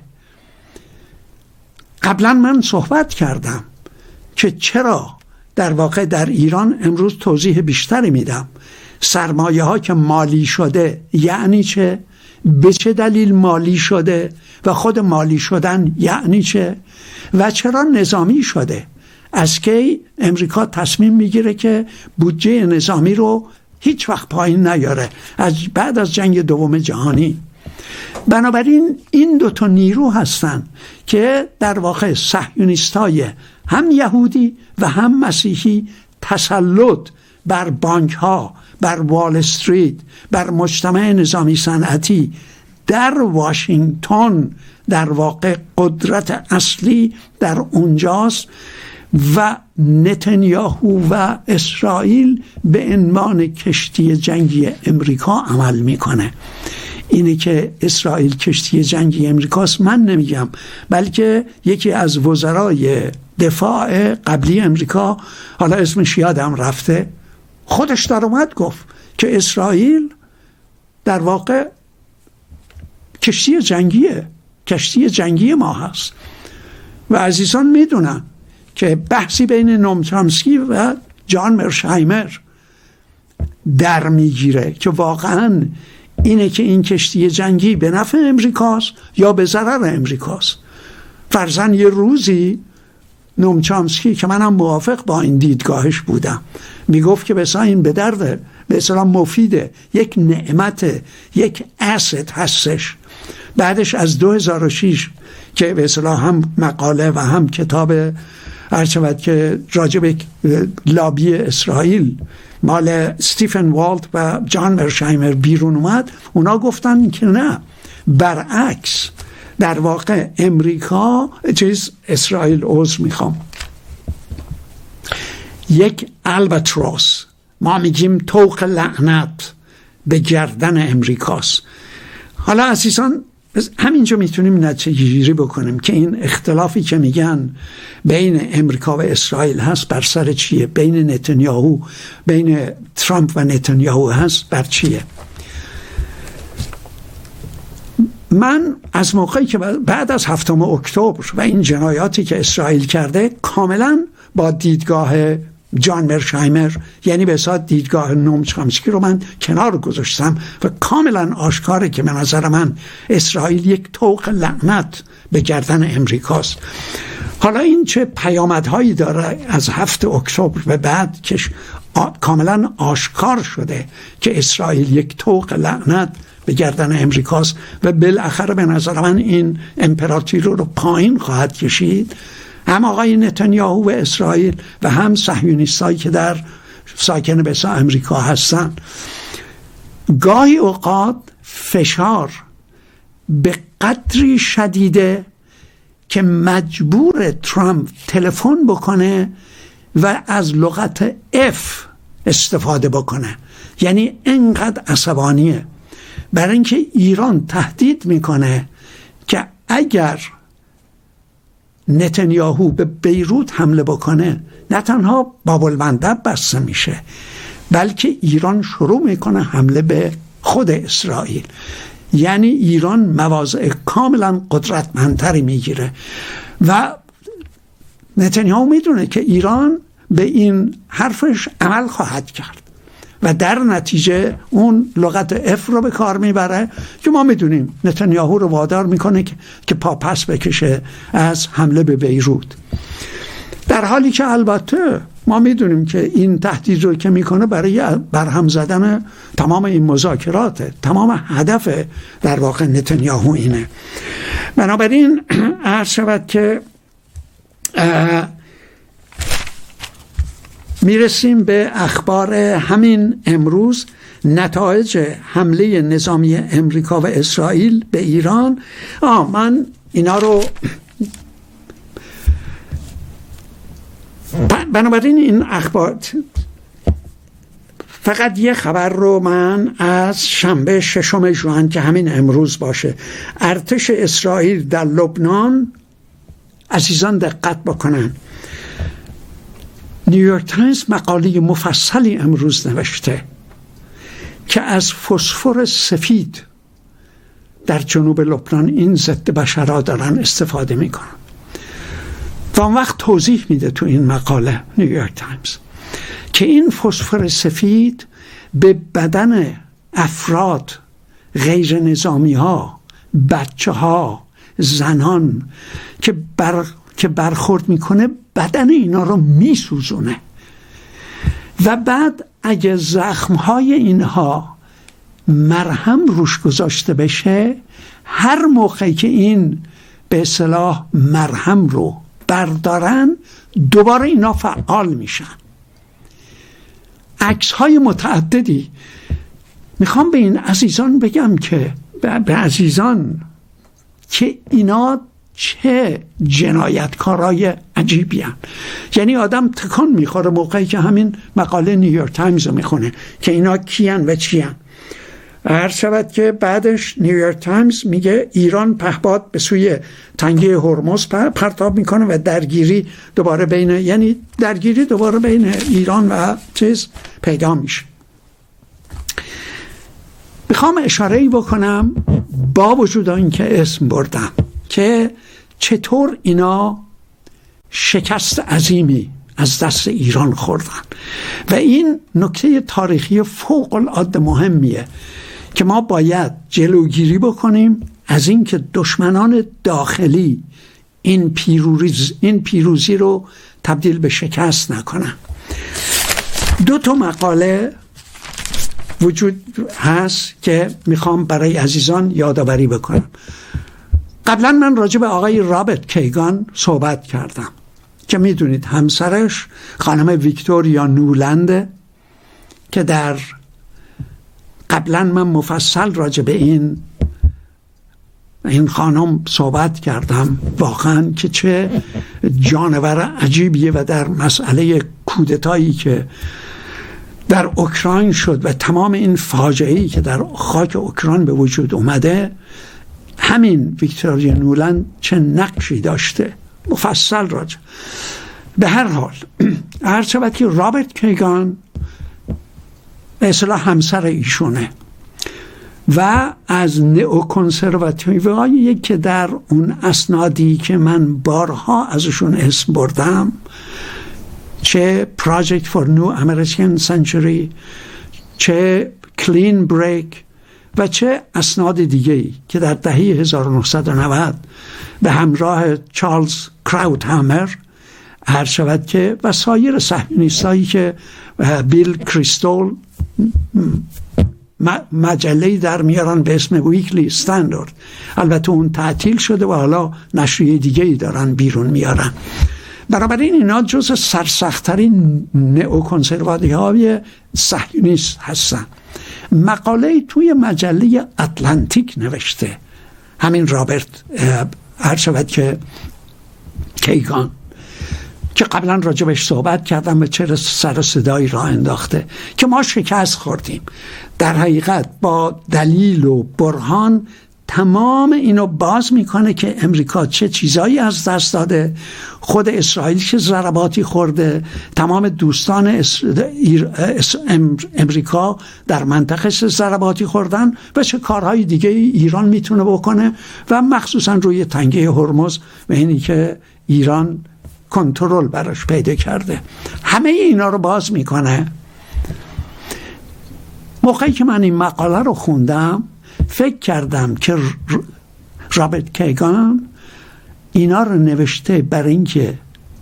Speaker 1: قبلا من صحبت کردم که چرا در واقع در ایران، امروز توضیح بیشتری میدم، سرمایه ها که مالی شده یعنی چه؟ به چه دلیل مالی شده و خود مالی شدن یعنی چه؟ و چرا نظامی شده؟ از کی امریکا تصمیم میگیره که بودجه نظامی رو هیچ وقت پایین نیاره؟ از بعد از جنگ دوم جهانی. بنابراین این دو تا نیرو هستن که در واقع صهیونیستای هم یهودی و هم مسیحی تسلط بر بانک ها، بر وال استریت، بر مجتمع نظامی صنعتی در واشنگتن در واقع قدرت اصلی در اونجاست و نتانیاهو و اسرائیل به عنوان کشتی جنگی امریکا عمل میکنه. اینه که اسرائیل کشتی جنگی امریکاست من نمیگم، بلکه یکی از وزرای دفاع قبلی امریکا، حالا اسمش یادم رفته، خودش در اومد گفت که اسرائیل در واقع کشتی جنگی ما هست. و عزیزان میدونن که بحثی بین نوم چامسکی و جان مرشایمر در میگیره که واقعا اینه که این کشتی جنگی به نفع امریکاست یا به ضرر امریکاست. فرضاً یه روزی نوم چامسکی که منم موافق با این دیدگاهش بودم میگفت که بسا این به درده، به اصطلاح مفیده، یک نعمت، یک asset هستش. بعدش از 2006 که به اصطلاح هم مقاله و هم کتاب هرچند که راجب لابی اسرائیل مال استیفن والت و جان مرشایمر بیرون اومد، اونا گفتن که نه، برعکس در واقع اسرائیل یک البتروس، ما میگیم طوق لعنت به گردن امریکاست. حالا عزیزان همینجا میتونیم نتیجه گیری بکنیم که این اختلافی که میگن بین امریکا و اسرائیل هست بر سر چیه؟ بین نتانیاهو، بین ترامپ و نتانیاهو هست بر چیه؟ من از موقعی که بعد از 7 اکتبر و این جنایاتی که اسرائیل کرده کاملا با دیدگاه جان مرشایمر، یعنی به اساس دیدگاه نوم چامسکی رو من کنار گذاشتم و کاملا آشکاره که به نظر من اسرائیل یک طوق لعنت به گردن امریکاست. حالا این چه پیامدهایی داره از 7 اکتبر به بعد که کاملا آشکار شده که اسرائیل یک طوق لعنت به گردن امریکاست و بالاخره به نظر من این امپراتوری رو پایین خواهد کشید. هم آقای نتانیاهو و اسرائیل و هم صهیونیستایی که در ساکن بسا امریکا هستن. گاهی اوقات فشار به قدری شدیده که مجبور ترامپ تلفن بکنه و از لغت F استفاده بکنه، یعنی انقدر عصبانیه برای اینکه ایران تهدید میکنه که اگر نتانیاهو به بیروت حمله بکنه نه تنها باب المندب بسته میشه، بلکه ایران شروع میکنه حمله به خود اسرائیل. یعنی ایران مواضع کاملا قدرتمندتری میگیره و نتانیاهو میدونه که ایران به این حرفش عمل خواهد کرد و در نتیجه اون لغت F رو به کار میبره که ما میدونیم نتانیاهو رو وادار میکنه که پا پس بکشه از حمله به بیروت، در حالی که البته ما میدونیم که این تهدید رو که میکنه برای برهم زدن تمام این مذاکرات، تمام هدف در واقع نتانیاهو اینه. بنابراین عرض شود که میرسیم به اخبار همین امروز، نتایج حمله نظامی امریکا و اسرائیل به ایران. من اینا رو بنابراین این اخبار، فقط یه خبر رو من از شنبه 6 ژوئن که همین امروز باشه، ارتش اسرائیل در لبنان، عزیزان دقت بکنن، نیویورک تایمز مقاله مفصلی امروز نوشته که از فسفر سفید در جنوب لبنان این ضد بشرها دارن استفاده میکنن و اون وقت توضیح میده تو این مقاله نیویورک تایمز که این فسفر سفید به بدن افراد، غیر نظامی ها، بچه ها، زنان که برخورد میکنه بدن اینا رو میسوزونه و بعد اگه زخمهای اینها مرهم روش گذاشته بشه، هر موقعی که این به اصطلاح مرهم رو بردارن دوباره اینا فعال میشن. عکس‌های متعددی. میخوام به این عزیزان بگم که به عزیزان که اینا چه جنایتکارای عجیبی هن. یعنی آدم تکان میخوره موقعی که همین مقاله نیویورک تایمز رو میخونه که اینا کیان و چیان. هر شود که بعدش نیویورک تایمز میگه ایران پهپاد به سوی تنگه هرمز پرتاب میکنه و درگیری دوباره بین ایران و پیدا میشه. میخوام اشاره‌ای بکنم با وجود اینکه اسم بردم که چطور اینا شکست عظیمی از دست ایران خوردن و این نکته تاریخی فوق العاده مهمیه که ما باید جلوگیری بکنیم از این که دشمنان داخلی این پیروزی رو تبدیل به شکست نکنن. 2 مقاله وجود هست که میخوام برای عزیزان یادآوری بکنم. قبلا من راجع به آقای رابرت کیگان صحبت کردم که میدونید همسرش خانم ویکتوریا نولند که در قبلا من مفصل راجع به این خانم صحبت کردم، واقعا که چه جانور عجیبیه و در مسئله کودتایی که در اوکراین شد و تمام این فاجعه‌ای که در خاک اوکراین به وجود اومده، همین ویکتوریا نولند چه نقشی داشته مفصل راجع. به هر حال هر شود که رابرت کیگان به اصطلاح همسر ایشونه و از نئوکنسرواتیوایی که در اون اسنادی که من بارها ازشون اسم بردم، چه Project for New American Century، چه Clean Break و چه اسناد دیگه‌ای که در دهه 1990 به همراه چارلز کراوتهامر هر شود که و سایر صهیونیستایی که بیل کریستول مجله‌ای در میارن به اسم ویکلی استاندارد، البته اون تعطیل شده و حالا نشریه دیگه‌ای دارن بیرون میارن. بنابراین اینا جز سرسخت‌ترین نئوکنسرواتیوهای صهیونیست هستن. مقاله توی مجله اتلانتیک نوشته همین رابرت هر شود که کیگان که قبلا راجبش صحبت کردم و چرا سر صدایی راه انداخته که ما شکست خوردیم. در حقیقت با دلیل و برهان تمام اینو باز میکنه که امریکا چه چیزایی از دست داده، خود اسرائیل چه ضرباتی خورده، تمام دوستان امریکا در منطقه چه ضرباتی خوردن و چه کارهای دیگه ایران میتونه بکنه و مخصوصا روی تنگه هرمز و اینی که ایران کنترل براش پیدا کرده. همه اینا رو باز میکنه. موقعی که من این مقاله رو خوندم فکر کردم که رابرت کیگان اینا رو نوشته برای اینکه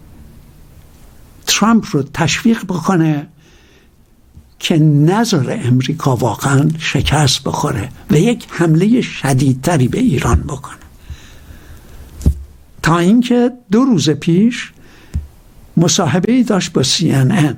Speaker 1: ترامپ رو تشویق بکنه که نذاره امریکا واقعا شکست بخوره و یک حمله شدیدتری به ایران بکنه. تا اینکه 2 روز پیش مصاحبه‌ای داشت با CNN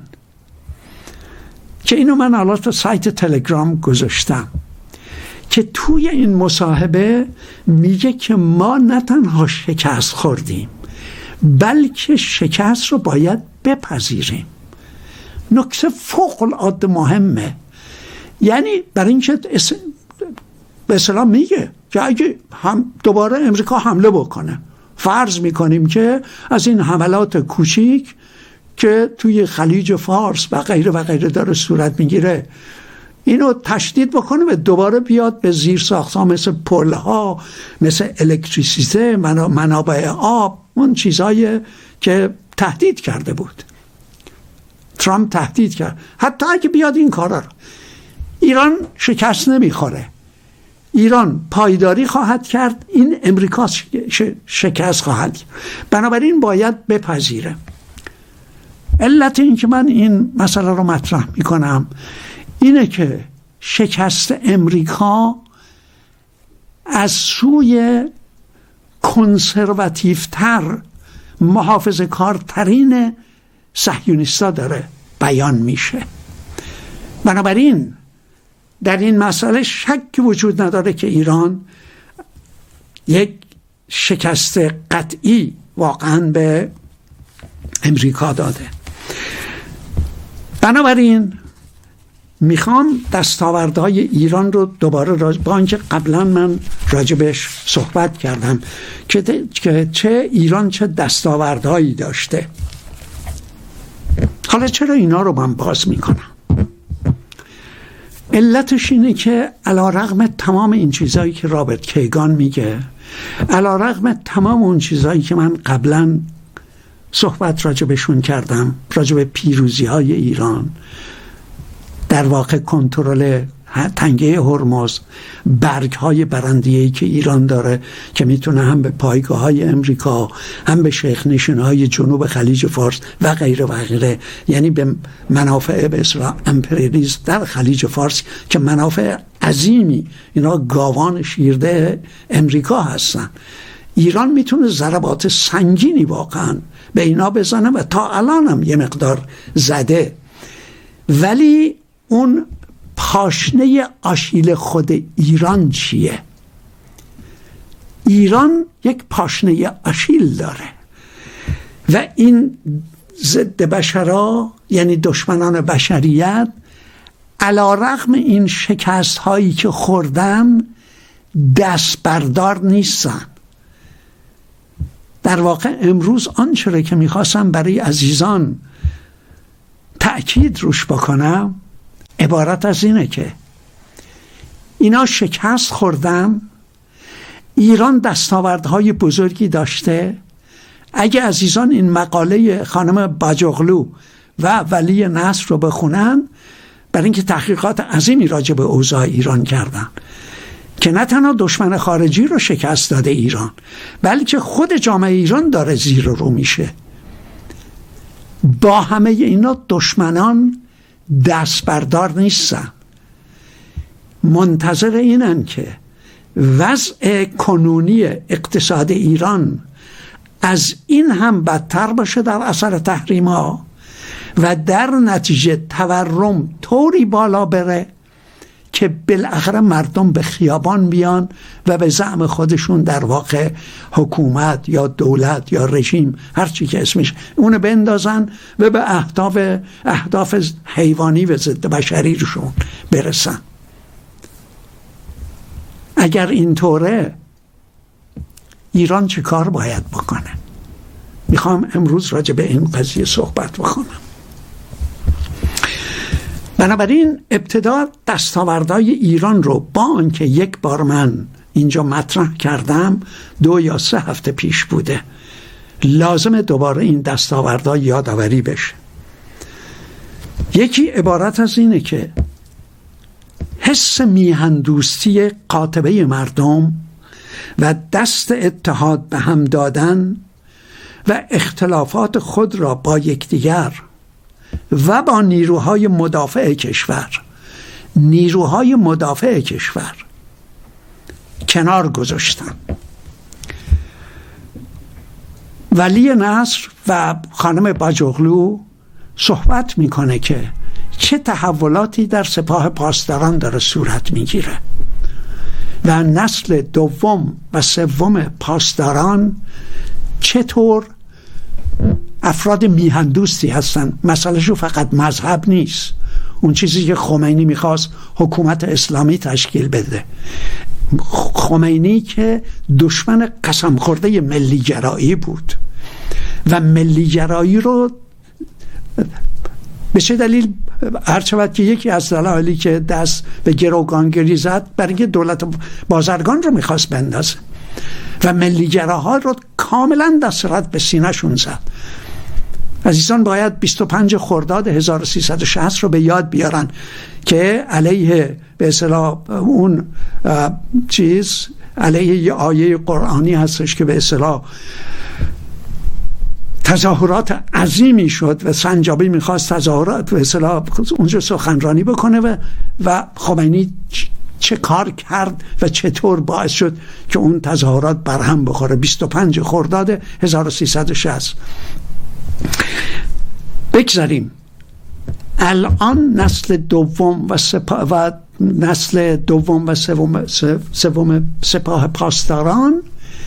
Speaker 1: که اینو من حالا تو سایت تلگرام گذاشتم که توی این مصاحبه میگه که ما نه تنها شکست خوردیم بلکه شکست رو باید بپذیریم. نکته فوق العاده مهمه. یعنی برای اینکه به اصطلاح میگه که اگه دوباره امریکا حمله بکنه، فرض میکنیم که از این حملات کوچیک که توی خلیج فارس و غیره و غیره داره صورت میگیره اینو تشدید بکنه و دوباره بیاد به زیر ساخت‌ها مثل پل‌ها، مثل الکتریسیته، منابع آب، اون چیزایی که تهدید کرده بود. ترامپ تهدید کرد حتی اگه بیاد این کارا رو، ایران شکست نمیخوره، ایران پایداری خواهد کرد، این امریکا شکست خواهد کرد. بنابراین باید بپذیره. علت این که من این مسئله رو مطرح میکنم اینه که شکست امریکا از سوی کنسرواتیوتر، محافظه کارترین صهیونیستا داره بیان میشه. بنابراین در این مسئله شک وجود نداره که ایران یک شکست قطعی واقعا به امریکا داده. بنابراین میخوام دستاوردهای ایران رو دوباره با اینکه قبلا من راجبش صحبت کردم که چه ایران چه دستاوردهایی داشته، حالا چرا اینا رو من باز میکنم؟ علتش اینه که علیرغم تمام این چیزایی که رابرت کیگان میگه، علیرغم تمام اون چیزایی که من قبلا صحبت راجبشون کردم، راجب پیروزی های ایران، در واقع کنترل تنگه هرمز، برگ های برندیه‌ای که ایران داره که میتونه هم به پایگاه های امریکا، هم به شیخ نشین های جنوب خلیج فارس و غیره و غیره، یعنی به منافع به اصطلاح امپریالیسم در خلیج فارس که منافع عظیمی، اینا گاوان شیرده امریکا هستن. ایران میتونه ضربات سنگینی واقعا به اینا بزنه و تا الان هم یه مقدار زده، ولی اون پاشنه آشیل خود ایران چیه؟ ایران یک پاشنه آشیل داره و این ضد بشرا، یعنی دشمنان بشریت، علیرغم این شکست هایی که خوردن دست بردار نیستن. در واقع امروز آنچه که میخواستم برای عزیزان تأکید روش بکنم عبارت از اینه که اینا شکست خوردن، ایران دستاوردهای بزرگی داشته. اگه عزیزان این مقاله خانم باجوغلو و ولی نصر رو بخونن، برای اینکه تحقیقات عظیمی راجع به اوضاع ایران کردن که نه تنها دشمن خارجی رو شکست داده ایران، بلکه خود جامعه ایران داره زیر رو میشه. با همه اینا دشمنان دست بردار نیستن، منتظر اینن که وضع کنونی اقتصاد ایران از این هم بدتر باشه در اثر تحریم ها و در نتیجه تورم طوری بالا بره که بالاخره مردم به خیابان بیان و به زعم خودشون در واقع حکومت یا دولت یا رژیم، هر چی که اسمش، اونو بندازن و به اهداف حیوانی و ضد بشری روشون برسن. اگر اینطوره ایران چه کار باید بکنه؟ میخوام امروز راجع به این قضیه صحبت بکنم. بنابراین ابتدا دستاوردهای ایران رو با آنکه یک بار من اینجا مطرح کردم 2 یا 3 هفته پیش بوده، لازم دوباره این دستاوردها یادآوری بشه. یکی عبارت از اینه که حس میهندوستی قاطبه مردم و دست اتحاد به هم دادن و اختلافات خود را با یکدیگر و با نیروهای مدافع کشور کنار گذاشتن. ولی نصر و خانم باجوغلو صحبت میکنه که چه تحولاتی در سپاه پاسداران داره صورت میگیره و نسل 2 و 3 پاسداران چطور افراد میهندوستی هستن. مسئلهشو فقط مذهب نیست، اون چیزی که خمینی میخواست حکومت اسلامی تشکیل بده. خمینی که دشمن قسم خورده ملی گرایی بود و ملی گرایی رو به چه دلیل؟ هرچند که یکی از دلایلی که دست به گروگانگیری زد برای اینکه دولت بازرگان رو میخواست بندازه و ملیگراها رو کاملا دست به سینه‌شون زد. عزیزان باید 25 خرداد 1360 رو به یاد بیارن که علیه به اصطلاح اون چیز، علیه یه آیه قرآنی هستش که به اصطلاح تظاهرات عظیمی شد و سنجابی میخواست تظاهرات به اصطلاح اونجا سخنرانی بکنه و خمینی چه کار کرد و چطور باعث شد که اون تظاهرات برهم بخوره. 25 خرداد 1360. بگذاریم الان نسل دوم و نسل دوم و سوم سپاه پاسداران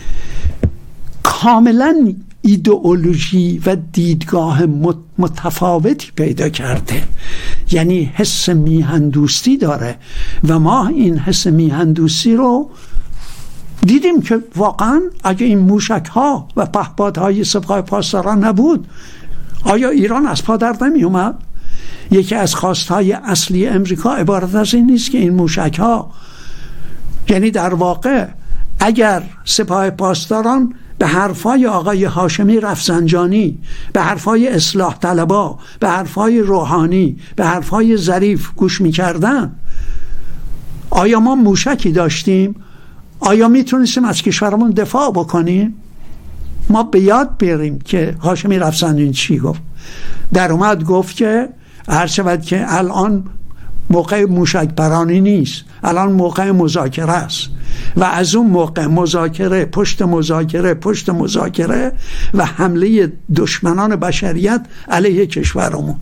Speaker 1: کاملا ایدئولوژی و دیدگاه متفاوتی پیدا کرده، یعنی حس میهندوستی داره و ما این حس میهندوستی رو دیدیم که واقعا اگه این موشک ها و پهپادهای سپاه پاسداران نبود آیا ایران از پا در نمی اومد؟ یکی از خواستهای اصلی امریکا عبارت از این نیست که این موشک ها، یعنی در واقع اگر سپاه پاسداران به حرفای آقای هاشمی رفسنجانی، به حرفای اصلاح طلبا، به حرفای روحانی، به حرفای ظریف گوش می‌کردن، آیا ما موشکی داشتیم؟ آیا میتونستیم از کشورمون دفاع بکنیم؟ ما به یاد بیاریم که هاشمی رفسنجانی چی گفت. در اومد گفت که هرچند که الان موقع موشک برانی نیست، الان موقع مذاکره است و از اون موقع مذاکره پشت مذاکره پشت مذاکره و حمله دشمنان بشریت علیه کشورمون.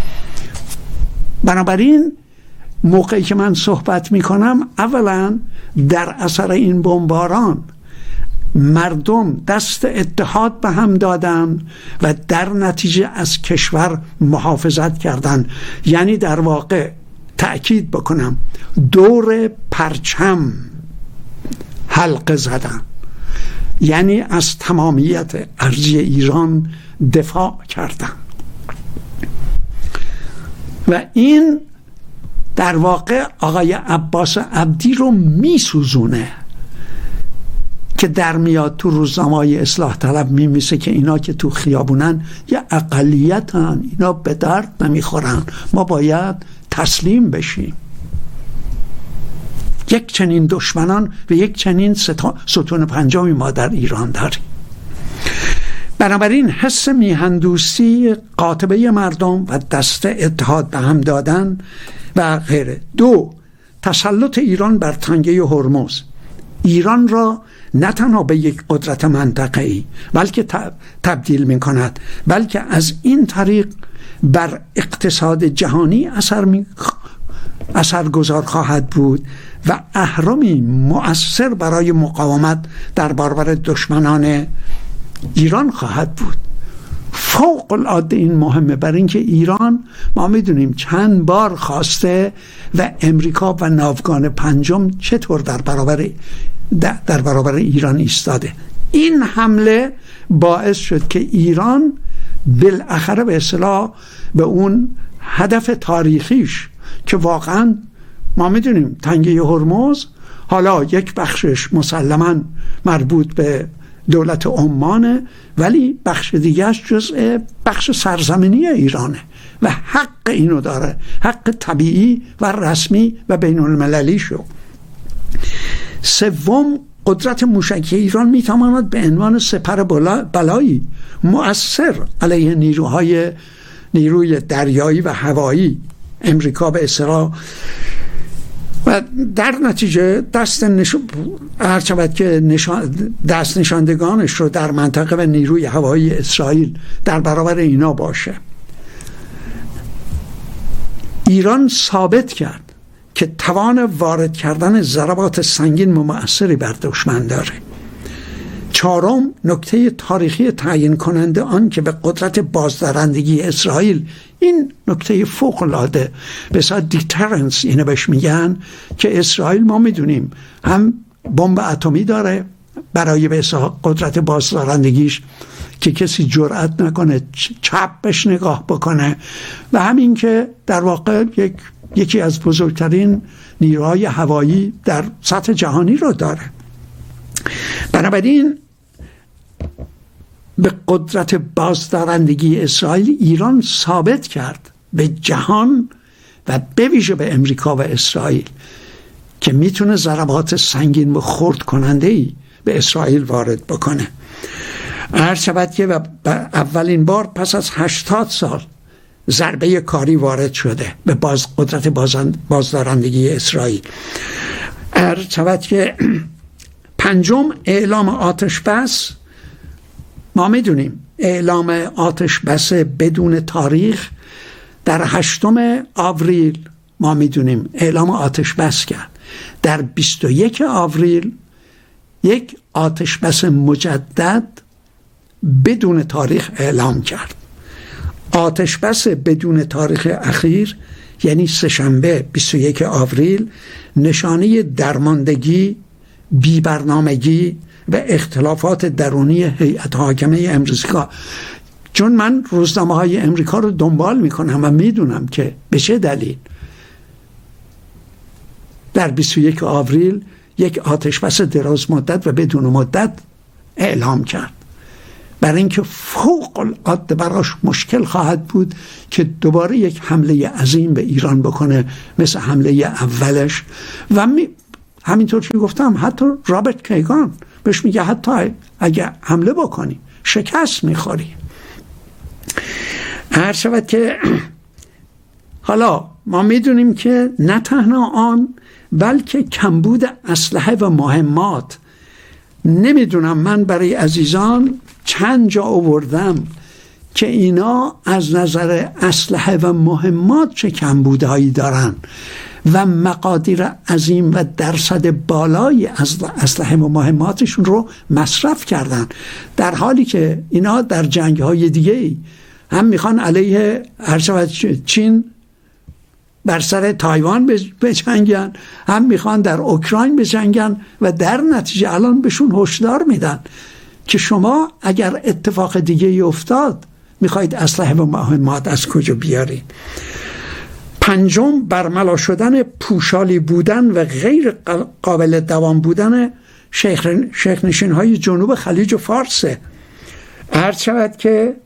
Speaker 1: بنابراین موقعی که من صحبت میکنم اولا در اثر این بمباران مردم دست اتحاد به هم دادن و در نتیجه از کشور محافظت کردن. یعنی در واقع تأکید بکنم دور پرچم حلقه زدن، یعنی از تمامیت ارضی ایران دفاع کردن و این در واقع آقای عباس عبدی رو میسوزونه که در میاد تو روزنامه‌های اصلاح طلب میمیسه که اینا که تو خیابونن یه اقلیتن، اینا به درد نمیخورن، ما باید تسلیم بشیم. یک چنین دشمنان و یک چنین ستون پنجمی ما در ایران داریم. بنابراین حس میهندوستی، قاطبه مردم و دست اتحاد به هم دادن و غیره. دو، تسلط ایران بر تنگه هرمز ایران را نه تنها به یک قدرت منطقه‌ای بلکه تبدیل می کند، بلکه از این طریق بر اقتصاد جهانی اثرگذار خواهد بود و اهرمی مؤثر برای مقاومت در برابر دشمنان ایران خواهد بود. فوق العاده این مهمه، برای اینکه ایران ما میدونیم چند بار خواسته و امریکا و ناوگان پنجم چطور در برابر ایران ایستاده. این حمله باعث شد که ایران بالاخره به اصطلاح به اون هدف تاریخیش که واقعا ما میدونیم تنگه هرمز، حالا یک بخشش مسلماً مربوط به دولت عمانه ولی بخش دیگرش جزء بخش سرزمینی ایرانه و حق اینو داره، حق طبیعی و رسمی و بین المللی شو. سوم، قدرت موشکی ایران میتواند به عنوان سپر بلایی مؤثر علیه نیروی دریایی و هوایی امریکا به اصطلاح و در نتیجه دست نشاندگانش رو در منطقه و نیروی هوایی اسرائیل در برابر اینا باشه. ایران ثابت کرد که توان وارد کردن ضربات سنگین و مؤثری بر دشمن داره. چهارم، نکته تاریخی تعیین کننده آن که به قدرت بازدارندگی اسرائیل، این نکته فوق العاده به صورت دیترنس اینو بهش میگن که اسرائیل ما میدونیم هم بمب اتمی داره برای به قدرت بازدارندگیش که کسی جرأت نکنه چپ بهش نگاه بکنه و همین که در واقع یکی از بزرگترین نیروهای هوایی در سطح جهانی رو داره. بنابراین به قدرت بازدارندگی اسرائیل ایران ثابت کرد به جهان و به ویژه به امریکا و اسرائیل که میتونه ضربات سنگین و خرد کننده‌ای به اسرائیل وارد بکنه. هر شود که اولین بار پس از 80 سال ضربه کاری وارد شده به قدرت بازدارندگی اسرائیل. هر شود که پنجم اعلام آتش بس. ما میدونیم اعلام آتش بس بدون تاریخ در 8 آوریل ما میدونیم اعلام آتش بس کرد. در 21 آوریل یک آتش بس مجدد بدون تاریخ اعلام کرد. آتش بس بدون تاریخ اخیر یعنی سه‌شنبه 21 آوریل نشانه درماندگی، بی‌برنامگی و اختلافات درونی هیئت حاکمه امریکا. چون من روزنامه‌های امریکا رو دنبال میکنم و میدونم که به چه دلیل در 21 آوریل یک آتش بس دراز مدت و بدون مدت اعلام کرد، برای اینکه فوق العاده براش مشکل خواهد بود که دوباره یک حمله عظیم به ایران بکنه مثل حمله اولش. و همینطور که گفتم حتی رابرت کیگان بهش میگه حتی اگه حمله بکنی شکست میخوری. هر شود که حالا ما میدونیم که نه تنها آن بلکه کمبود اسلحه و مهمات. نمیدونم، من برای عزیزان چند جا آوردم که اینا از نظر اسلحه و مهمات چه کمبودهایی دارن و مقادیر عظیم و درصد بالایی از اسلحه و مهماتشون رو مصرف کردن، در حالی که اینا در جنگ‌های دیگه هم میخوان علیه چین بر سر تایوان بجنگن، هم میخوان در اوکراین بجنگن و در نتیجه الان بهشون هشدار میدن که شما اگر اتفاق دیگه افتاد میخواید اسلحه و مهمات از کجا بیارید. پنجم برملا شدن پوشالی بودن و غیر قابل دوام بودن شیخ نشین های جنوب خلیج فارسه. عرض شود که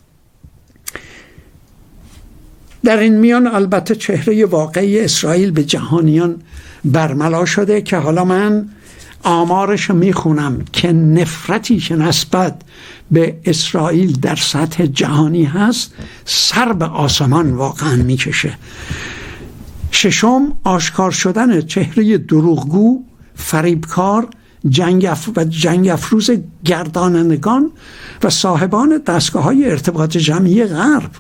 Speaker 1: در این میان البته چهره واقعی اسرائیل به جهانیان برملا شده که حالا من آمارش میخونم که نفرتی که نسبت به اسرائیل در سطح جهانی هست سر به آسمان واقعا میکشه. ششم آشکار شدن چهره دروغگو، فریبکار جنگ افروز گردانندگان و صاحبان دستگاه‌های ارتباط جمعی غرب.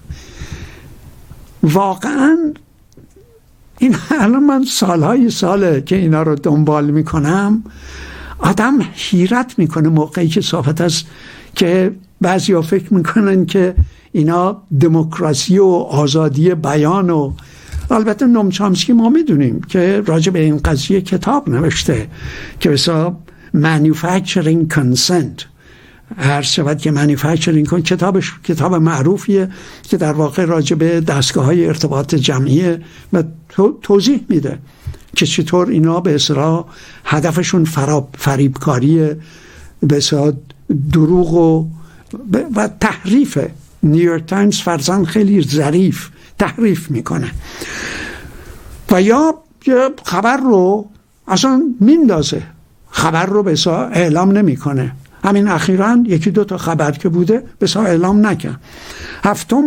Speaker 1: واقعا این الان من ساله که اینا رو دنبال میکنم، آدم حیرت میکنه موقعی که صحبت است که بعضیا فکر میکنن که اینا دموکراسی و آزادی بیان و البته نوم چامسکی ما میدونیم که راجع به این قضیه کتاب نوشته که مثلا manufacturing consent، هر شود که manufacturing کن، کتاب معروفیه که در واقع راجع به دستگاه‌های ارتباط جمعی و توضیح میده که چطور اینا به اصطلاح هدفشون فریبکاری، به اصطلاح دروغ و تحریف. نیویورک تایمز فرضاً خیلی ظریف تحریف میکنه و یا خبر رو اصلا میندازه، خبر رو به اصطلاح اعلام نمیکنه. همین اخیراً 1-2 خبر که بوده به اصطلاح اعلام نکرد. هفتم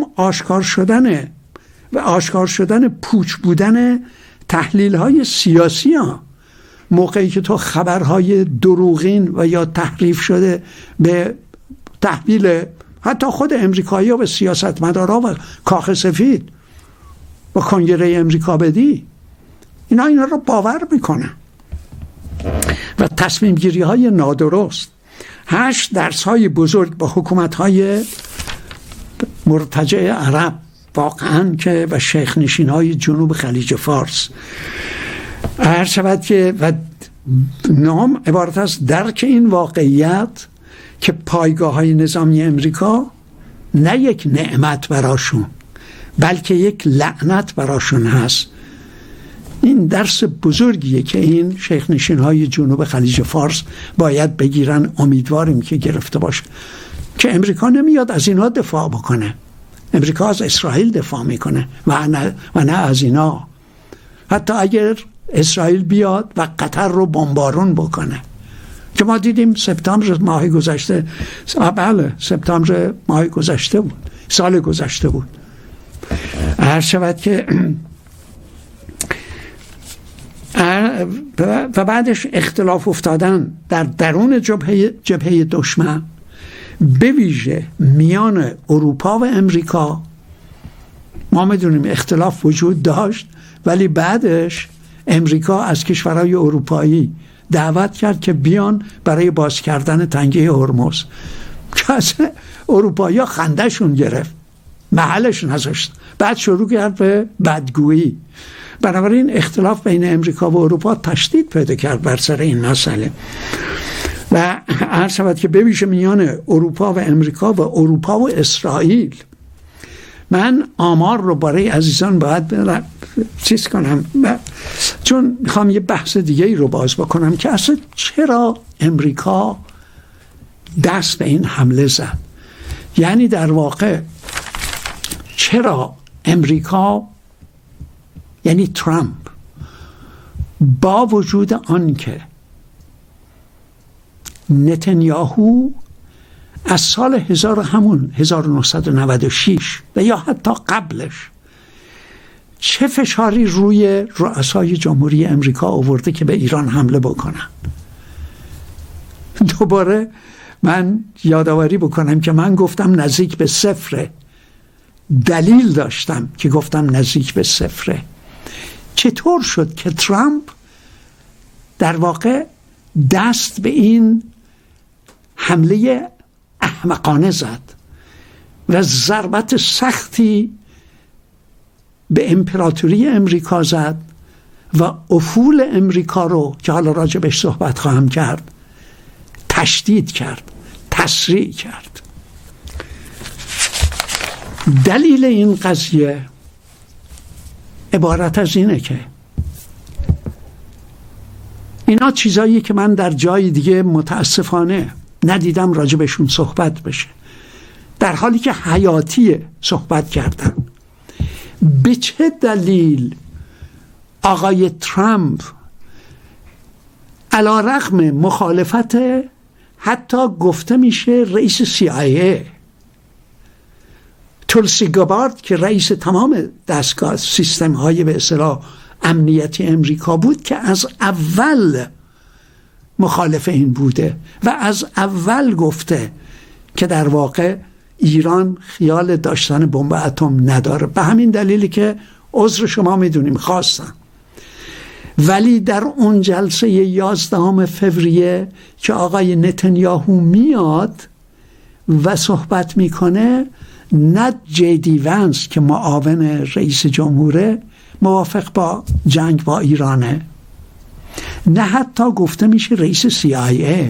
Speaker 1: آشکار شدن پوچ بودن تحلیل های سیاسی ها. موقعی که تو خبرهای دروغین و یا تحریف شده به تحویل حتی خود امریکایی ها به سیاستمدارا و کاخ سفید و کنگره امریکا بدی، اینا رو باور میکنن و تصمیم گیری های نادرست. 8 درس های بزرگ با حکومت های مرتجع عرب واقعا که و شیخ نشین های جنوب خلیج فارس. هر شود که و نام عبارت از درک این واقعیت که پایگاه‌های نظامی امریکا نه یک نعمت براشون بلکه یک لعنت براشون هست. این درس بزرگیه که این شیخ نشین‌های جنوب خلیج فارس باید بگیرن. امیدواریم که گرفته باشه که امریکا نمیاد از اینا دفاع بکنه. امریکا از اسرائیل دفاع میکنه و نه از اینا. حتی اگر اسرائیل بیاد و قطر رو بمبارون بکنه که ما دیدیم سپتامبر ماه گذشته، بله سپتامبر ماه گذشته بود، سال گذشته بود. هر شود که و بعدش اختلاف افتادن در درون جبهه دشمن، به ویژه میان اروپا و امریکا. ما میدونیم اختلاف وجود داشت، ولی بعدش امریکا از کشورهای اروپایی دعوت کرد که بیان برای باز کردن تنگه هرمز، که از اروپایی خندهشون گرفت، محلش نذاشت. بعد شروع کرد به بدگویی. بنابراین اختلاف بین امریکا و اروپا تشدید پیدا کرد بر سر این مسئله و هر شود که بویژه میان اروپا و امریکا و اروپا و اسرائیل. من آمار رو برای عزیزان باید چیز کنم، چون میخوام یه بحث دیگه ای رو باز بکنم که اصلا چرا امریکا دست به این حمله زد. یعنی در واقع چرا امریکا، یعنی ترامپ، با وجود آن که نتانیاهو از سال 1996 و یا حتی قبلش چه فشاری روی رؤسای جمهوری امریکا آورده که به ایران حمله بکنن. دوباره من یادآوری بکنم که من گفتم نزدیک به صفره. دلیل داشتم که گفتم نزدیک به صفره. چطور شد که ترامپ در واقع دست به این حمله احمقانه زد و ضربت سختی به امپراتوری امریکا زد و افول امریکا رو که حالا راجع بهش صحبت خواهم کرد تشدید کرد، تسریع کرد. دلیل این قضیه عبارت از اینه که اینا چیزایی که من در جای دیگه متاسفانه ندیدم راجع بهشون صحبت بشه، در حالی که حیاتی صحبت کردن. به چه دلیل آقای ترامپ علی رغم مخالفت حتی گفته میشه رئیس CIA تولسی گابارد که رئیس تمام دستگاه سیستم های به اصطلاح امنیتی امریکا بود، که از اول مخالف این بوده و از اول گفته که در واقع ایران خیال داشتن بمب اتم نداره. به همین دلیلی که عذر شما میدونیم خواستن. ولی در اون جلسه 11 فوریه که آقای نتانیاهو میاد و صحبت میکنه، نه JD Vance که معاون رئیس جمهوره موافق با جنگ با ایرانه، نه حتی گفته میشه رئیس CIA،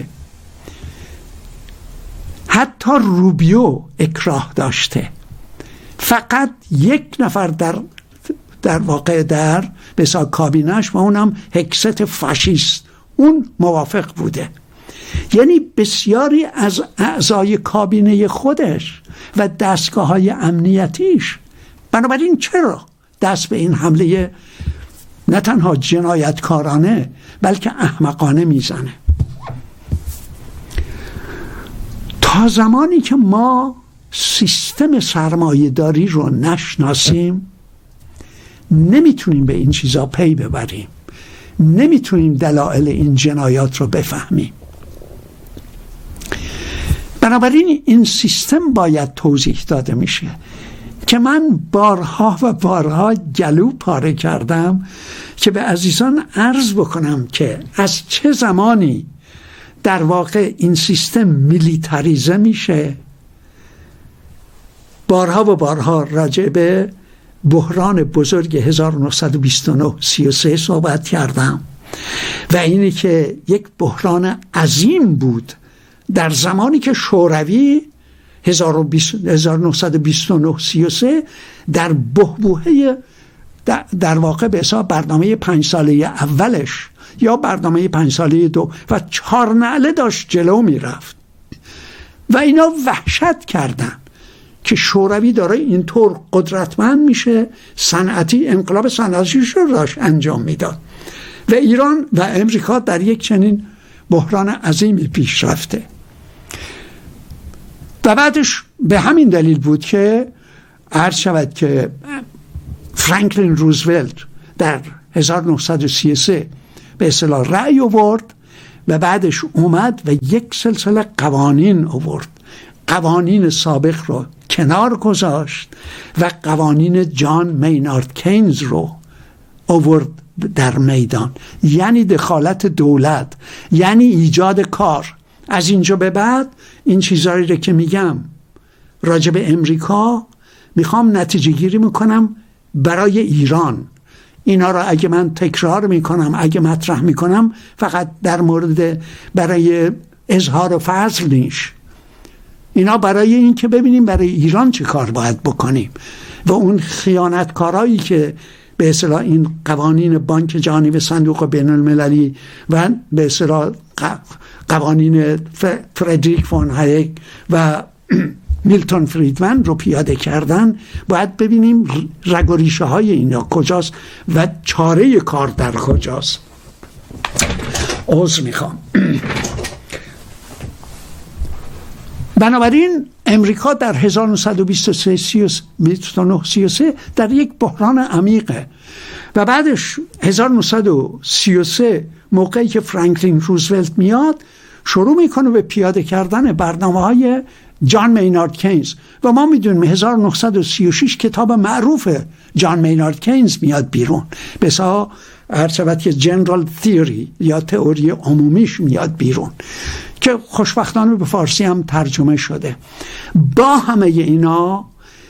Speaker 1: حتی روبیو اکراه داشته. فقط یک نفر در واقع در بسا کابینش و اونم هکست فاشیست اون موافق بوده. یعنی بسیاری از اعضای کابینه خودش و دستگاه های امنیتیش. بنابراین چرا دست به این حمله نه تنها جنایتکارانه بلکه احمقانه میزنه؟ تا زمانی که ما سیستم سرمایه داری رو نشناسیم نمیتونیم به این چیزا پی ببریم، نمیتونیم دلایل این جنایات رو بفهمیم. بنابراین این سیستم باید توضیح داده میشه که من بارها و بارها گلو پاره کردم که به عزیزان عرض بکنم که از چه زمانی در واقع این سیستم میلیتاریزه میشه. بارها و بارها راجع به بحران بزرگ 1929-33 صحبت کردم و اینی که یک بحران عظیم بود در زمانی که شوروی 1929-33 در بحبوحه در واقع به حساب برنامه 5 ساله اولش یا برنامه 5 ساله دو و 4 نعله داشت جلو میرفت و اینا وحشت کردن که شوروی داره اینطور قدرتمند میشه، صنعتی انقلاب صنعتیش رو داشت انجام میداد و ایران و امریکا در یک چنین بحران عظیمی پیش رفته. و بعدش به همین دلیل بود که عرض شود که فرانکلین روزولت در 1933 به اصطلاح رأی آورد و بعدش اومد و یک سلسله قوانین آورد، قوانین سابق رو کنار گذاشت و قوانین جان مینارد کینز رو آورد در میدان، یعنی دخالت دولت، یعنی ایجاد کار. از اینجا به بعد این چیزایی رو که میگم راجع به امریکا میخوام نتیجه گیری میکنم برای ایران. اینا را اگه من تکرار میکنم، اگه مطرح میکنم، فقط در مورد برای اظهار فضل نیست، اینا برای این که ببینیم برای ایران چه کار باید بکنیم و اون خیانتکارایی که به اصطلاح این قوانین بانک جهانی و صندوق بین المللی و به اصطلاح قوانین فردریک فون هایک و میلتون فریدمن رو پیاده کردن، باید ببینیم رگ و ریشه های اینا کجاست و چاره کار در کجاست. عذر میخوام. بنابراین امریکا در 1923 در یک بحران عمیقه و بعدش 1933 موقعی که فرانکلین روزولت میاد شروع میکنه به پیاده کردن برنامه‌های جان مینارد کینز و ما میدونیم 1936 کتاب معروف جان مینارد کینز میاد بیرون، بسا هرچند که جنرال تیوری یا تئوری عمومیش میاد بیرون که خوشبختانه به فارسی هم ترجمه شده. با همه اینا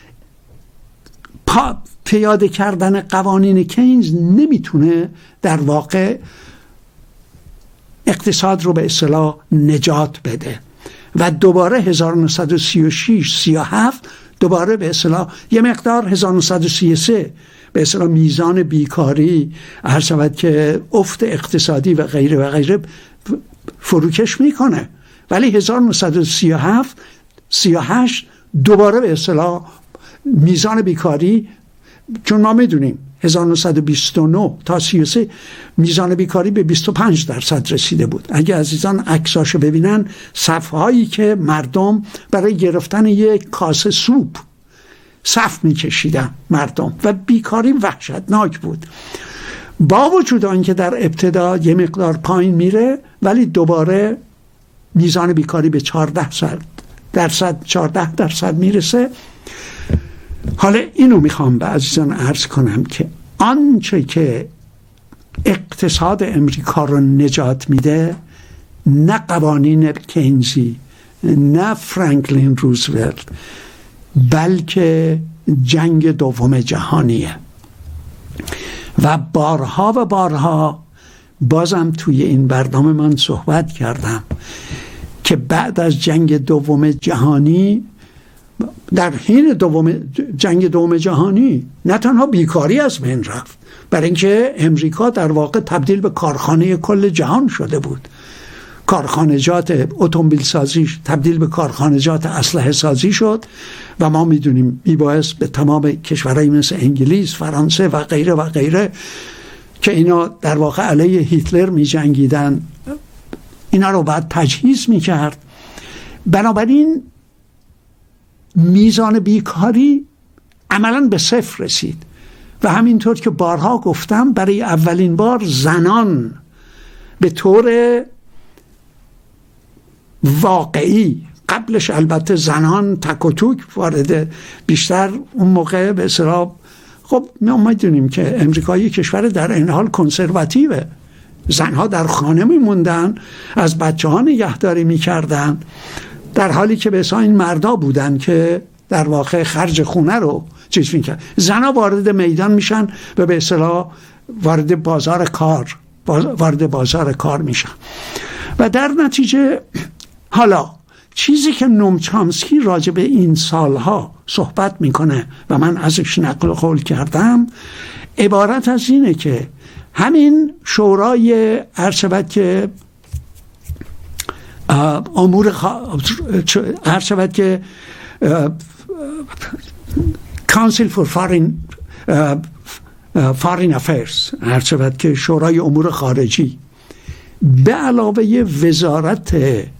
Speaker 1: پیاده کردن قوانین کینز نمیتونه در واقع اقتصاد رو به اصطلاح نجات بده و دوباره 1936-37 دوباره به اصطلاح یه مقدار 1933 به اصطلاح میزان بیکاری هر شود که افت اقتصادی و غیره و غیره فروکش میکنه، ولی 1937 دوباره به اصطلاح میزان بیکاری، چون ما میدونیم 1929 تا 33 میزان بیکاری به 25% رسیده بود. اگه عزیزان عکساشو ببینن، صفهایی که مردم برای گرفتن یک کاسه سوپ صف میکشیدن مردم و بیکاری وحشتناک بود. با وجود آنکه در ابتدا یه مقدار پایین میره، ولی دوباره میزان بیکاری به 14% میرسه. حالا اینو میخوام به عزیزان عرض کنم که آنچه که اقتصاد امریکا رو نجات میده نه قوانین کینزی، نه فرانکلین روزولت، بلکه جنگ دوم جهانیه. و بارها بازم توی این برنامه من صحبت کردم که بعد از جنگ دوم جهانی، در حین جنگ دوم جهانی، نه تنها بیکاری از بین رفت، برای اینکه امریکا در واقع تبدیل به کارخانه کل جهان شده بود. کارخانجات اتومبیل سازیش تبدیل به کارخانجات اسلحه سازی شد و ما میدونیم میبایست به تمام کشورهای مثل انگلیس، فرانسه و غیره و غیره که اینا در واقع علیه هیتلر میجنگیدن، اینا رو باید تجهیز میکرد. بنابراین میزان بیکاری عملاً به 0 رسید و همینطور که بارها گفتم برای اولین بار زنان به طور واقعی، قبلش البته زنان تک و توک وارد، بیشتر اون موقع به اصطلاح، خب ما میدونیم که امریکا یک کشور در این حال کنسرواتیوه، زنها در خانه میموندن، از بچه ها نگهداری میکردن، در حالی که به اصطلاح این مردا بودن که در واقع خرج خونه رو چیز میکرد. زنها وارد میدان میشن و به اصطلاح وارد بازار کار میشن و در نتیجه حالا چیزی که نوم چامسکی راجع به این سالها صحبت میکنه و من ازش نقل قول کردم، عبارت از اینه که همین شورای عرض که امور عرض که Council for Foreign Affairs، عرض که شورای امور خارجی، به علاوه وزارت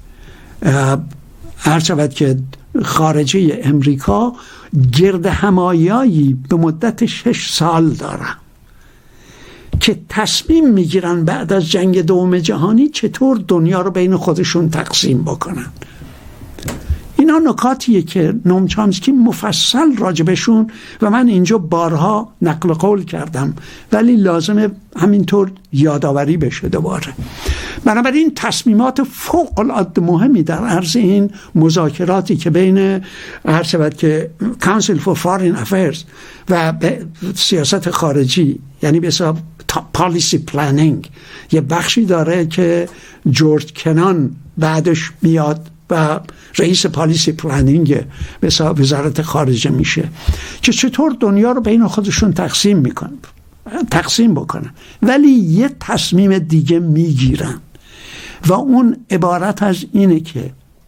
Speaker 1: عرض که خارجه امریکا، گرد همایایی به مدت 6 سال دارن که تصمیم میگیرن بعد از جنگ دوم جهانی چطور دنیا رو بین خودشون تقسیم بکنن. اینا نکاتیه که نوم چامسکی مفصل راجبشون و من اینجا بارها نقل قول کردم، ولی لازمه همینطور یادآوری بشه دوباره. بنابراین تصمیمات فوق العاده مهمی در عرض این مذاکراتی که بین عرض که Council for Foreign Affairs و سیاست خارجی، یعنی به حساب پالیسی پلنینگ، یه بخشی داره که جورج کنان بعدش میاد و رئیس پالیسی پلنینگ به حساب وزارت خارجه میشه، که چطور دنیا رو بین خودشون تقسیم بکنن. ولی یه تصمیم دیگه میگیرن و اون عبارت از اینه که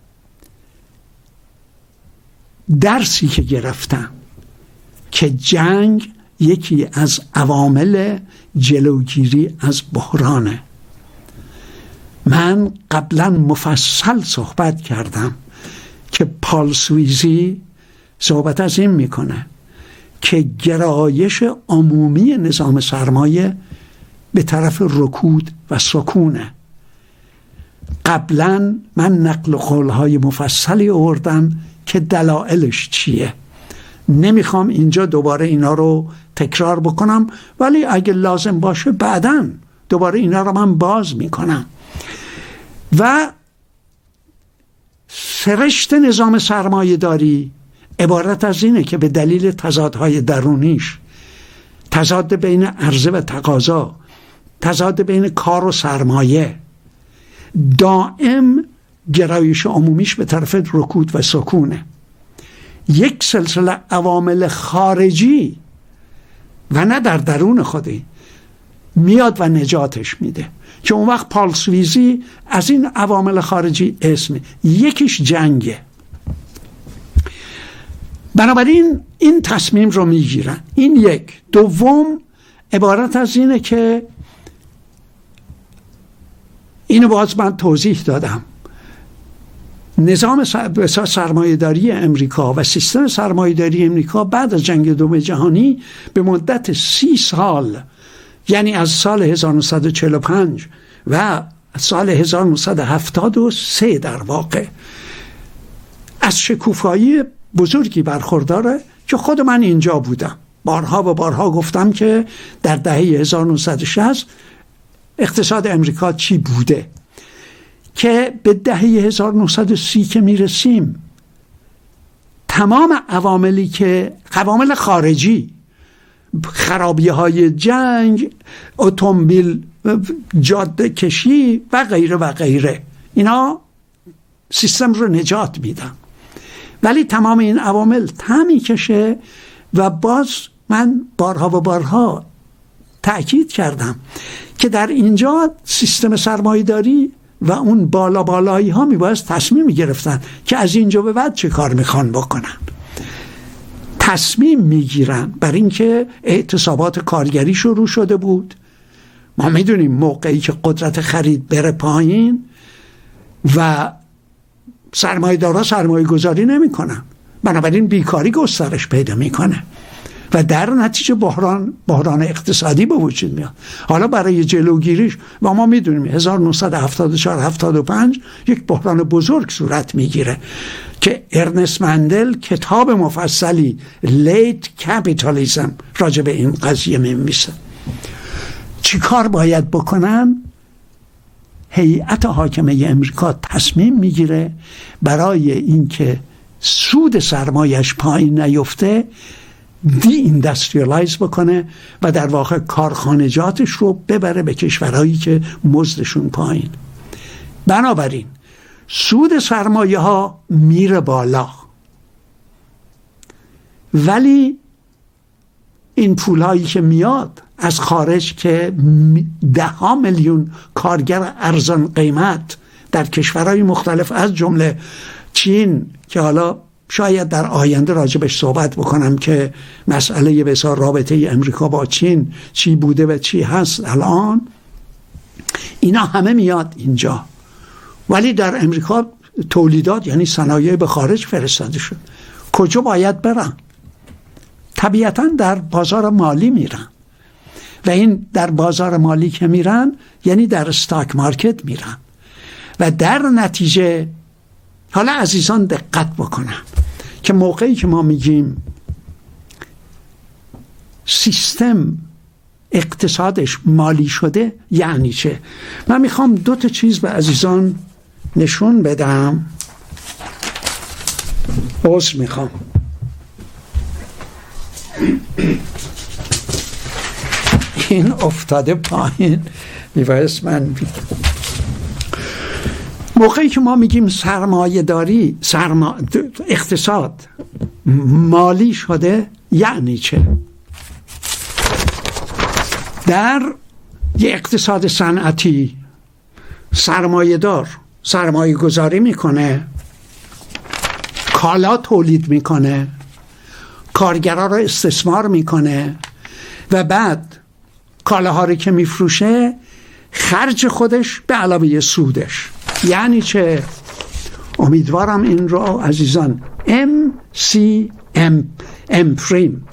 Speaker 1: درسی که گرفتن که جنگ یکی از عوامل جلوگیری از بحرانه. من قبلا مفصل صحبت کردم که پال سویزی صحبت از این میکنه که گرایش عمومی نظام سرمایه به طرف رکود و سکونه. قبلا من نقل قولهای مفصلی آوردم که دلایلش چیه. نمیخوام اینجا دوباره اینا رو تکرار بکنم، ولی اگه لازم باشه بعداً دوباره اینا رو من باز میکنم. و سرشت نظام سرمایه داری عبارت از اینه که به دلیل تضادهای درونیش، تضاد بین عرضه و تقاضا، تضاد بین کار و سرمایه، دائم گرایش عمومیش به طرف رکود و سکونه. یک سلسله عوامل خارجی و نه در درون خودی میاد و نجاتش میده، که اون وقت پال سویزی از این عوامل خارجی اسمه یکیش جنگه. بنابراین این تصمیم رو میگیرن. این یک. دوم عبارت از اینه که اینو باز من توضیح دادم، نظام سرمایه‌داری امریکا و سیستم سرمایه‌داری امریکا بعد از جنگ دوم جهانی به مدت 30 سال، یعنی از سال 1945 و سال 1973 در واقع، از شکوفایی بزرگی برخورداره که خود من اینجا بودم. بارها و بارها گفتم که در دهه 1960 اقتصاد امریکا چی بوده، که به دهه 1930 که میرسیم تمام عواملی که عوامل خارجی، خرابی های جنگ، اتومبیل، جاده کشی و غیره و غیره، اینا سیستم رو نجات میدن. ولی تمام این عوامل تمی کشه و باز من بارها و بارها تأکید کردم که در اینجا سیستم سرمایه‌داری و اون بالایی ها میباید تصمیم میگرفتن که از اینجا به بعد چه کار میخوان بکنن. تصمیم میگیرن بر اینکه اعتصابات کارگری شروع شده بود. ما میدونیم موقعی که قدرت خرید بره پایین و سرمایه‌دارا سرمایه گذاری نمی کنن، بنابراین بیکاری گسترش پیدا میکنه و در نتیجه بحران اقتصادی به وجود میاد. حالا برای جلوگیریش و ما میدونیم 1974-75 یک بحران بزرگ صورت میگیره که ارنست مندل کتاب مفصلی لیت کپیتالیسم راجع به این قضیه می‌نویسه. چی کار باید بکنن؟ هیئت حاکمه امریکا تصمیم میگیره برای اینکه سود سرمایش پایین نیفته دی اینداستریالایز بکنه و در واقع کارخانجاتش رو ببره به کشورهایی که مزدشون پایین. بنابراین سود سرمایه ها میره بالا، ولی این پول هایی که میاد از خارج که 10 میلیون کارگر ارزان قیمت در کشورهای مختلف از جمله چین که حالا شاید در آینده راجبش صحبت بکنم که مسئله بسیار رابطه امریکا با چین چی بوده و چی هست الان، اینا همه میاد اینجا، ولی در امریکا تولیدات یعنی صنایع به خارج فرستاده شد. کجا باید برن؟ طبیعتا در بازار مالی میرن و این در بازار مالی که میرن یعنی در استاک مارکت میرن و در نتیجه حالا عزیزان دقت بکنم که موقعی که ما میگیم سیستم اقتصادش مالی شده یعنی چه؟ من میخوام 2 چیز به عزیزان نشون بدم. عذر میخوام. این افتاده پایین میبایست من موقعی که ما میگیم سرمایه داری اقتصاد مالی شده یعنی چه؟ در یه اقتصاد صنعتی سرمایه دار سرمایه گذاری میکنه، کالا تولید میکنه، کارگرها رو استثمار میکنه و بعد کالاها رو که میفروشه خرج خودش به علاوه سودش. یعنی چه؟ امیدوارم این رو عزیزان MCM پریم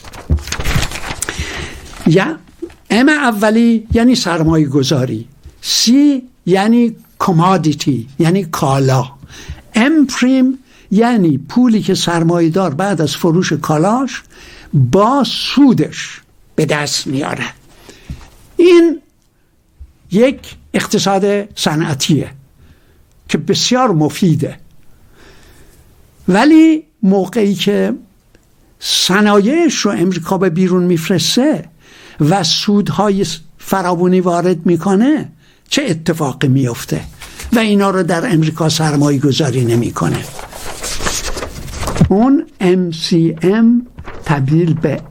Speaker 1: یا M اولی یعنی سرمایه گذاری، C یعنی کمادیتی یعنی کالا، M پریم یعنی پولی که سرمایه دار بعد از فروش کالاش با سودش به دست میاره. این یک اقتصاد صنعتیه که بسیار مفیده، ولی موقعی که صنایعش رو امریکا به بیرون میفرسته و سودهای فراوانی وارد میکنه چه اتفاقی میفته؟ و اینا رو در امریکا سرمایه گذاری نمیکنه. اون MCM تبدیل به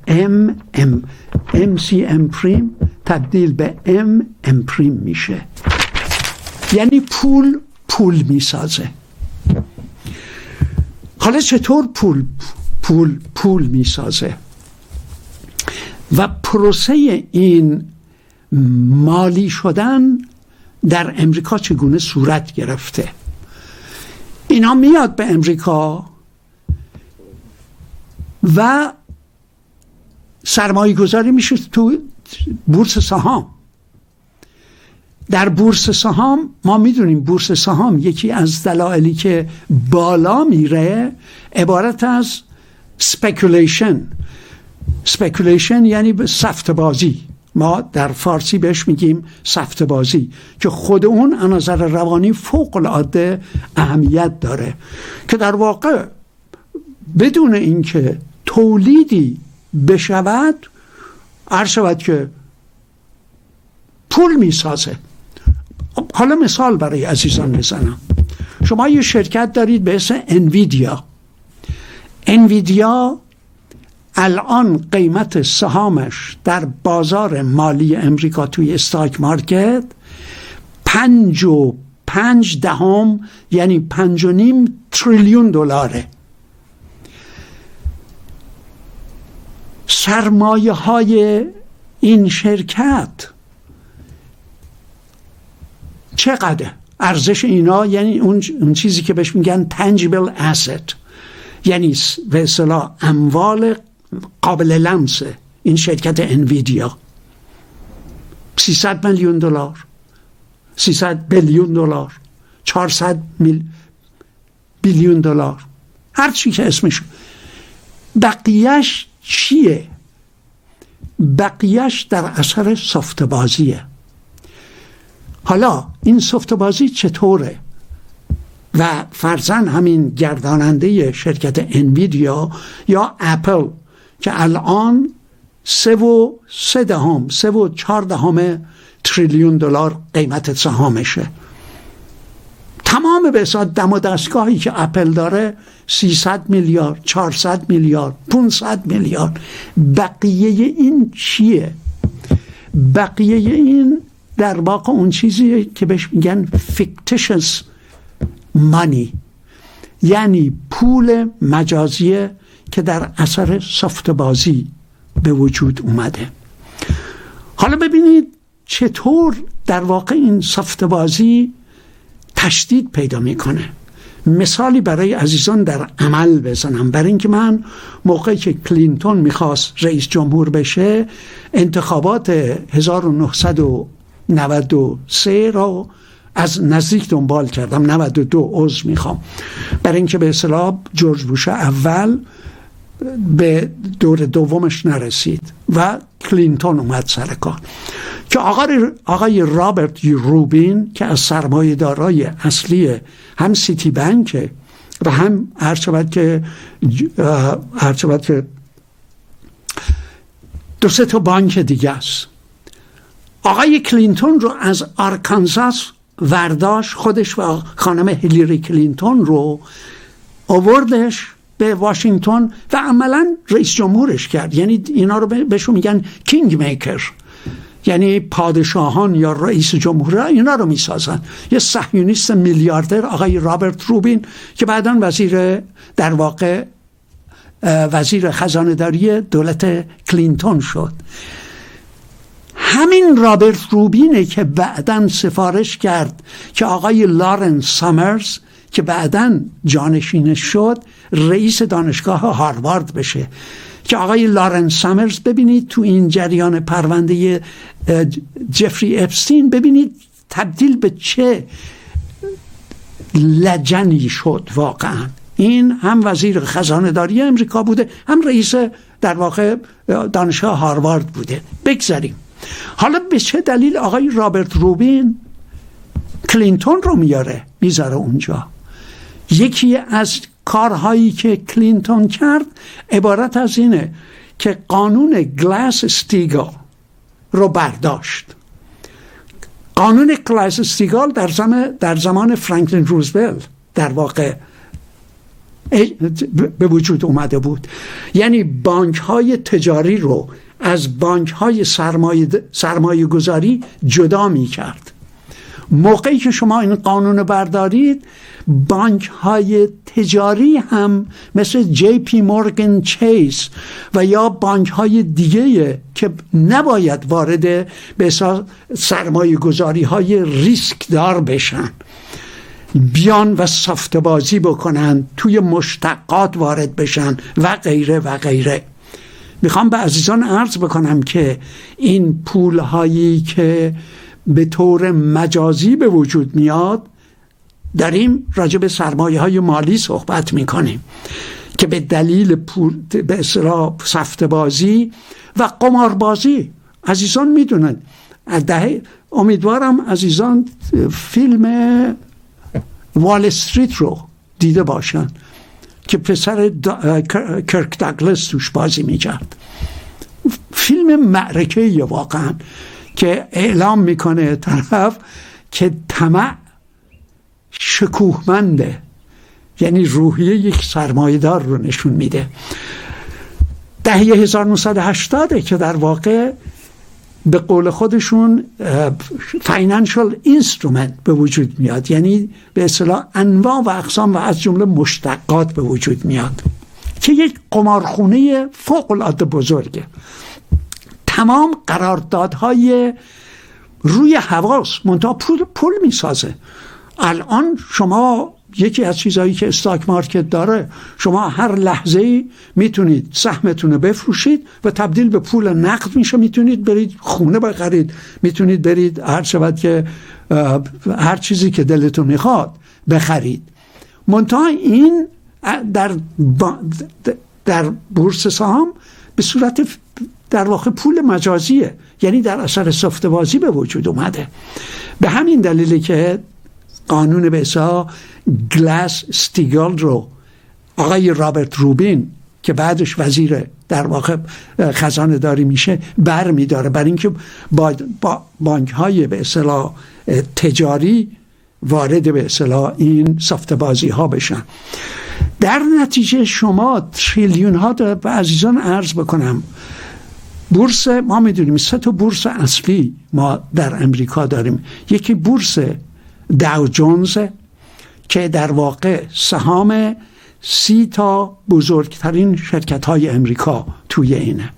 Speaker 1: MCM پریم تبدیل به M پریم میشه، یعنی پول میسازه. حالا چطور پول میسازه و پروسه این مالی شدن در امریکا چگونه صورت گرفته؟ اینا میاد به امریکا و سرمایه گذاری میشه تو بورس سهام. در بورس سهام ما میدونیم بورس سهام یکی از دلایلی که بالا میره عبارت از سپیکولیشن یعنی سفته بازی. ما در فارسی بهش میگیم سفته بازی که خود اون از نظر روانی فوق العاده اهمیت داره، که در واقع بدون اینکه تولیدی بشود عرض شود که پول میسازه. حالا مثال برای عزیزان بزنم. شما یه شرکت دارید به اسم انویدیا الان قیمت سهامش در بازار مالی امریکا توی استاک مارکت 5.5 یعنی 5.5 تریلیون دلاره. سرمایه های این شرکت چقدر ارزش اینا؟ یعنی اون چیزی که بهش میگن tangible asset، یعنی به اصطلاح اموال قابل لمس این شرکت انویدیا 300 میلیون دلار، 300 بیلیون دلار، 400 بیلیون دلار، هر چی که اسمش. بقیهش چیه؟ بقیهش در اثر سفته بازیه. حالا این سفته بازی چطوره؟ و فرضاً همین گرداننده شرکت انویدیا یا اپل که الان 3.4 تریلیون دلار قیمت سهامشه، تمام به اصلا دم و دستگاهی که اپل داره 300 میلیارد 400 میلیارد 500 میلیارد. بقیه این چیه؟ بقیه این در واقع اون چیزی که بهش میگن fictitious money، یعنی پول مجازیه که در اثر سفته بازی به وجود اومده. حالا ببینید چطور در واقع این سفته بازی تشدید پیدا میکنه. مثالی برای عزیزان در عمل بزنم. برای اینکه من موقعی که کلینتون میخواست رئیس جمهور بشه، انتخابات 1993 رو از نزدیک دنبال کردم. 92 عضو میخوام، برای اینکه به اصطلاح جورج بوش اول به دور دومش نرسید و کلینتون اومد سر کار، که آقای رابرت روبین که از سرمایه‌دارای اصلی هم سیتی بانک و هم هر شود که دو سه تا بانک دیگه است، آقای کلینتون رو از آرکانزاس ورداشت، خودش و خانم هیلاری کلینتون رو آوردش به واشنگتن و عملا رئیس جمهورش کرد. یعنی اینا رو بهشون میگن کینگ میکر، یعنی پادشاهان یا رئیس جمهور اینا رو میسازن. یه صهیونیست میلیاردر آقای رابرت روبین که بعداً در واقع وزیر خزانه‌داری دولت کلینتون شد. همین رابرت روبینه که بعداً سفارش کرد که آقای لارنس سامرز که بعداً جانشینش شد رئیس دانشگاه هاروارد بشه. که آقای لارنس سامرز ببینید تو این جریان پرونده جفری اپستین ببینید تبدیل به چه لجنی شد واقعا. این هم وزیر خزانه داری امریکا بوده، هم رئیس در واقع دانشگاه هاروارد بوده. بگذاریم حالا به چه دلیل آقای رابرت روبین کلینتون رو میذاره اونجا. یکی از کارهایی که کلینتون کرد عبارت از اینه که قانون گلاس استیگل رو برداشت. قانون گلاس استیگل در زمان فرانکلین روزولت در واقع به وجود اومده بود. یعنی بانک های تجاری رو از بانک های سرمایه گذاری جدا می کرد. موقعی که شما این قانون بردارید، بانک های تجاری هم مثل جی پی مورگان چیس و یا بانک های دیگه که نباید وارد به سرمایه گذاری های ریسک دار بشن، بیان و سفته بازی بکنن، توی مشتقات وارد بشن و غیره و غیره. میخوام به عزیزان عرض بکنم که این پول هایی که به طور مجازی به وجود میاد، داریم راجع به سرمایه های مالی صحبت میکنیم که به دلیل پول به اصطلاح سفته بازی و قماربازی، عزیزان میدونن امیدوارم عزیزان فیلم وال استریت رو دیده باشن که پسر کرک داگلاس توش بازی میکرد. فیلم معرکه واقعا که اعلام میکنه طرف که طمع شکوهمنده، یعنی روحیه یک سرمایه‌دار رو نشون میده. دهه 1980 که در واقع به قول خودشون فاینانشال اینسترومنت به وجود میاد، یعنی به اصطلاح انواع و اقسام و از جمله مشتقات به وجود میاد که یک قمارخونه فوق العاده بزرگه. تمام قراردادهای روی حواس منتها پول میسازه. الان شما یکی از چیزهایی که استاک مارکت داره، شما هر لحظه میتونید سهمتون رو بفروشید و تبدیل به پول نقد میشه، میتونید برید خونه بخرید، میتونید برید هر شود که هر چیزی که دلتون میخواد بخرید. منتها این در بورس سهام به صورت در واقع پول مجازیه، یعنی در اثر سفته بازی به وجود اومده. به همین دلیلی که قانون به اصطلاح گلاس استیگل رو آقای رابرت روبین که بعدش وزیر در واقع خزانه داری میشه بر میداره، برای اینکه با بانک های به اصطلاح تجاری وارد به اصطلاح این سفته بازی ها بشن. در نتیجه شما تریلیون ها و عزیزان عرض بکنم، بورس ما میدونیم 3 تا بورس اصلی ما در امریکا داریم. یکی بورس داو جونز که در واقع سهام 30 تا بزرگترین شرکت های امریکا توی اینه.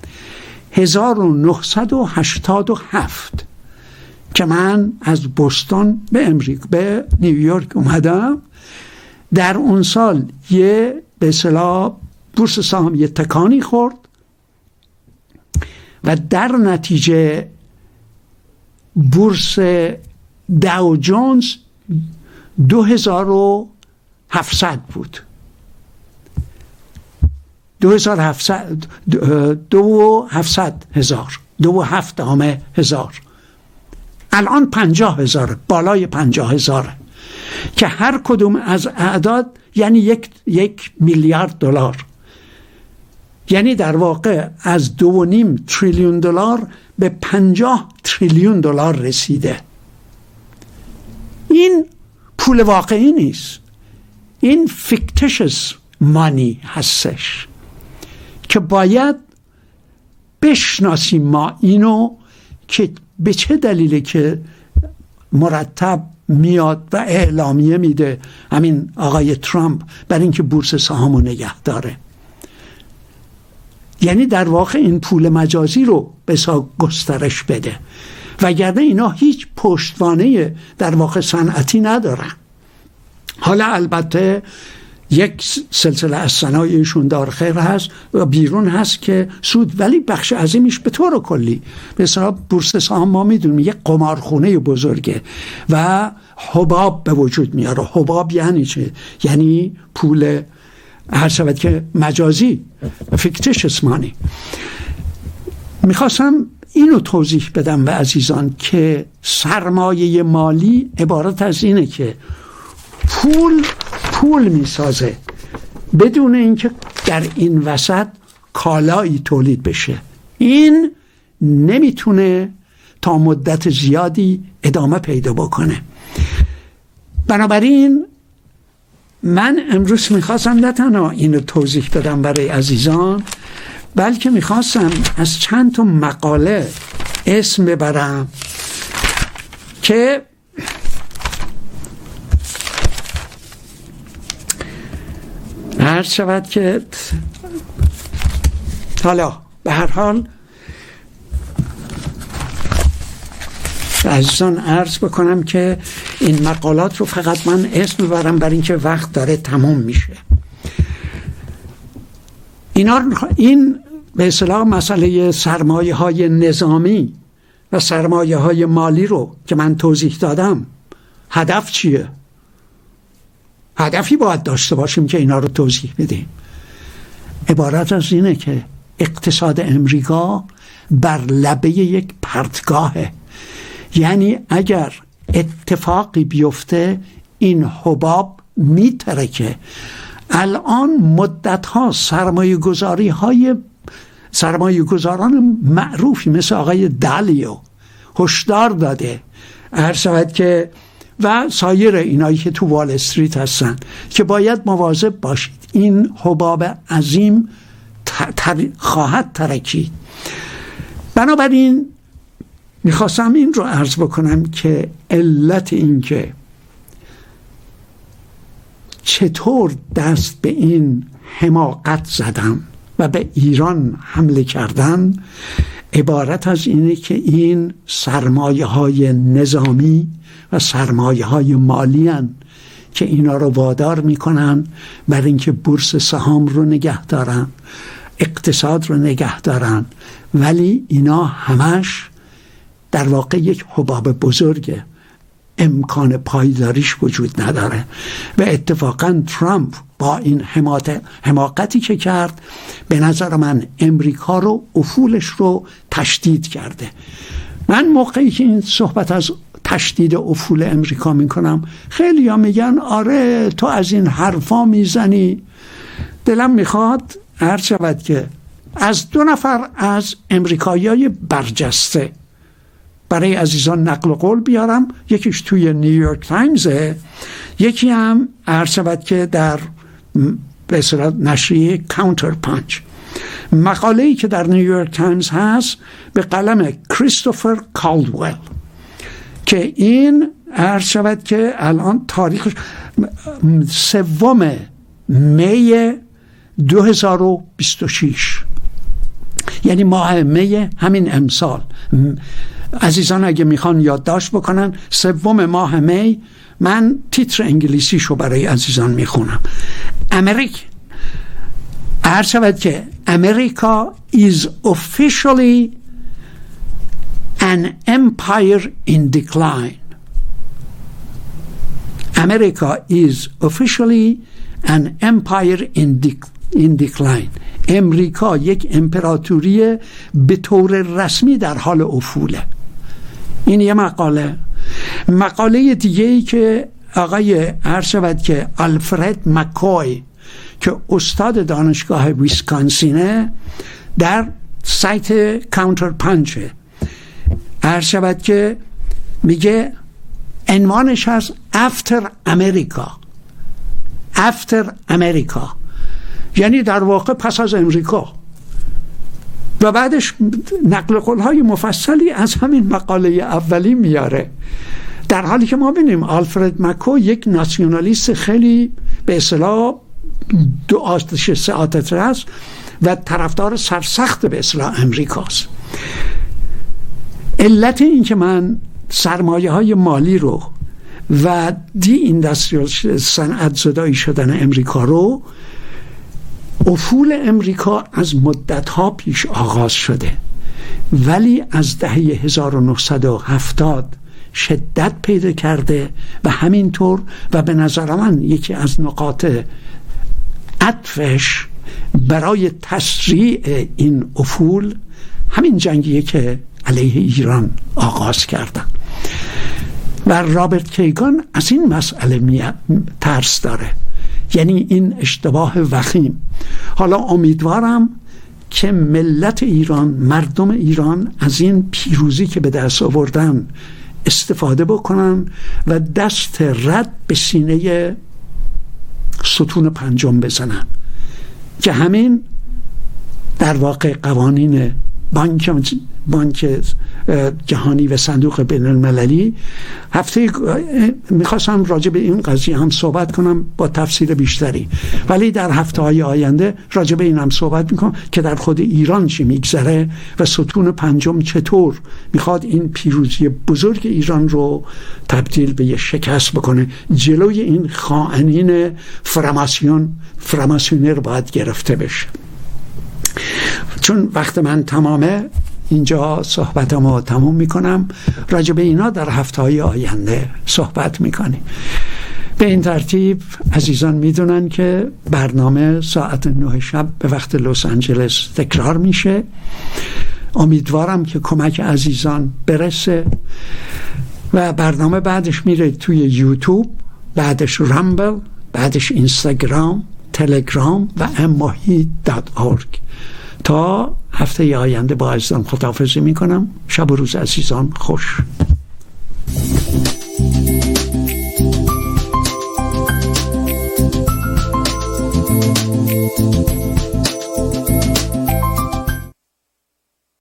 Speaker 1: 1987 که من از بوستون به نیویورک اومدم، در اون سال به اصطلاح بورس سهام یه تکانی خورد و در نتیجه بورس داو جونز 2700 بود. 2700 الان 50,000، بالای 50,000 که هر کدوم از اعداد یعنی 1 میلیارد دلار، یعنی در واقع از 2.5 تریلیون دلار به 50 تریلیون دلار رسیده. این پول واقعی نیست، این فیکتیشس مانی هستش که باید بشناسیم ما اینو که به چه دلیله که مرتب میاد و اعلامیه میده همین آقای ترامپ برای اینکه بورس سهامو نگه داره. یعنی در واقع این پول مجازی رو بسا گسترش بده، وگرنه اینا هیچ پشتوانه در واقع صنعتی ندارن. حالا البته یک سلسله از صنایعشون دار خیر هست و بیرون هست که سود، ولی بخش عظیمیش به طور کلی به اصطلاح بورس سهام ما میدونیم یک قمارخونه بزرگه و حباب به وجود میاره. حباب یعنی چه؟ یعنی پول هر شود که مجازی، فیکتیشس مانی. میخواستم اینو توضیح بدم به عزیزان که سرمایه مالی عبارت از اینه که پول میسازه بدون اینکه در این وسط کالایی تولید بشه. این نمیتونه تا مدت زیادی ادامه پیدا بکنه. بنابراین من امروز میخواستم نه تنها اینو توضیح بدم برای عزیزان، بلکه میخواستم از چند تا مقاله اسم ببرم که هر شود که حالا به هر حال عزیزان عرض بکنم که این مقالات رو فقط من اسم ببرم برای اینکه وقت داره تمام میشه. این به اصطلاح مسئله سرمایه های نظامی و سرمایه های مالی رو که من توضیح دادم، هدف چیه؟ هدفی باید داشته باشیم که اینا رو توضیح بدیم. عبارت از اینه که اقتصاد امریکا بر لبه یک پرتگاهه، یعنی اگر اتفاقی بیفته این حباب میترکه. الان مدتها سرمایه گذاران معروفی مثل آقای دالیو هشدار داده، هر شود که و سایر اینایی که تو وال استریت هستن که باید مواظب باشید، این حباب عظیم خواهد ترکید. بنابراین میخواستم این رو عرض بکنم که علت این که چطور دست به این حماقت زدن و به ایران حمله کردن عبارت از اینه که این سرمایه های نظامی و سرمایه های مالی هن که اینا رو وادار میکنن برای اینکه بورس سهام رو نگه دارن، اقتصاد رو نگه دارن، ولی اینا همش در واقع یک حباب بزرگه، امکان پایداریش وجود نداره. و اتفاقا ترامپ با این حماقتی که کرد به نظر من امریکا رو افولش رو تشدید کرده. من موقعی که این صحبت از تشدید افول امریکا میکنم، خیلی ها میگن آره تو از این حرفا میزنی. دلم میخواد هر شود که از 2 نفر از امریکایی‌های برجسته برای عزیزان نقل قول بیارم. یکیش توی نیویورک تایمزه، یکی هم عرض شود که در به اصطلاح نشریه کانتر پانچ. مقاله‌ای که در نیویورک تایمز هست به قلم کریستوفر کالدویل که این عرض شود که الان تاریخش 3 می 2026، یعنی ماه می همین امسال. عزیزان اگه میخوان یادداشت بکنن 3 ماه می، من تیتر انگلیسیشو برای عزیزان میخونم. عرض شود که America is officially an empire in decline. America is officially an empire in decline. امریکا یک امپراتوری به طور رسمی در حال افوله. این یه مقاله دیگه‌ای که آقای عرض شود که آلفرد مکوی که استاد دانشگاه ویسکانسینه در سایت کانتر پانچه عرض شود که میگه عنوانش هست After America، یعنی در واقع پس از امریکا. و بعدش نقل قول‌های مفصلی از همین مقاله اولی میاره، در حالی که ما ببینیم آلفرد مکو یک ناسیونالیست خیلی به اصطلاح دو آتش سه آتش است و طرفدار سرسخت به اصطلاح امریکاست. علت این که من سرمایه های مالی رو و دی اینداستریال صنعت زدایی شدن امریکا رو، افول امریکا از مدت‌ها پیش آغاز شده، ولی از دهه 1970 شدت پیدا کرده و همینطور، و به نظر من یکی از نقاط عطفش برای تسریع این افول همین جنگیه که علیه ایران آغاز کردن. و رابرت کیگان از این مسئله ترس داره، یعنی این اشتباه وخیم. حالا امیدوارم که ملت ایران، مردم ایران از این پیروزی که به دست آوردن استفاده بکنن و دست رد به سینه ستون پنجم بزنن که همین در واقع قوانین بانک جهانی و صندوق بین المللی. هفته میخواستم راجع به این قضیه هم صحبت کنم با تفصیل بیشتری، ولی در هفته‌های آینده راجع به این هم صحبت میکنم که در خود ایران چی میگذره و ستون پنجم چطور میخواد این پیروزی بزرگ ایران رو تبدیل به یه شکست بکنه. جلوی این خائنین فراماسیونر باید گرفته بشه. چون وقت من تمامه، اینجا صحبتمو تموم میکنم. راجع به اینا در هفته‌های آینده صحبت میکنیم. به این ترتیب عزیزان میدونن که برنامه ساعت 9 شب به وقت لس آنجلس تکرار میشه. امیدوارم که کمک عزیزان برسه و برنامه بعدش میره توی یوتیوب، بعدش رامبل، بعدش اینستاگرام، تلگرام و ammoheed.org. تا هفته آینده با عزیزان خداحافظی میکنم. شب و روز عزیزان خوش.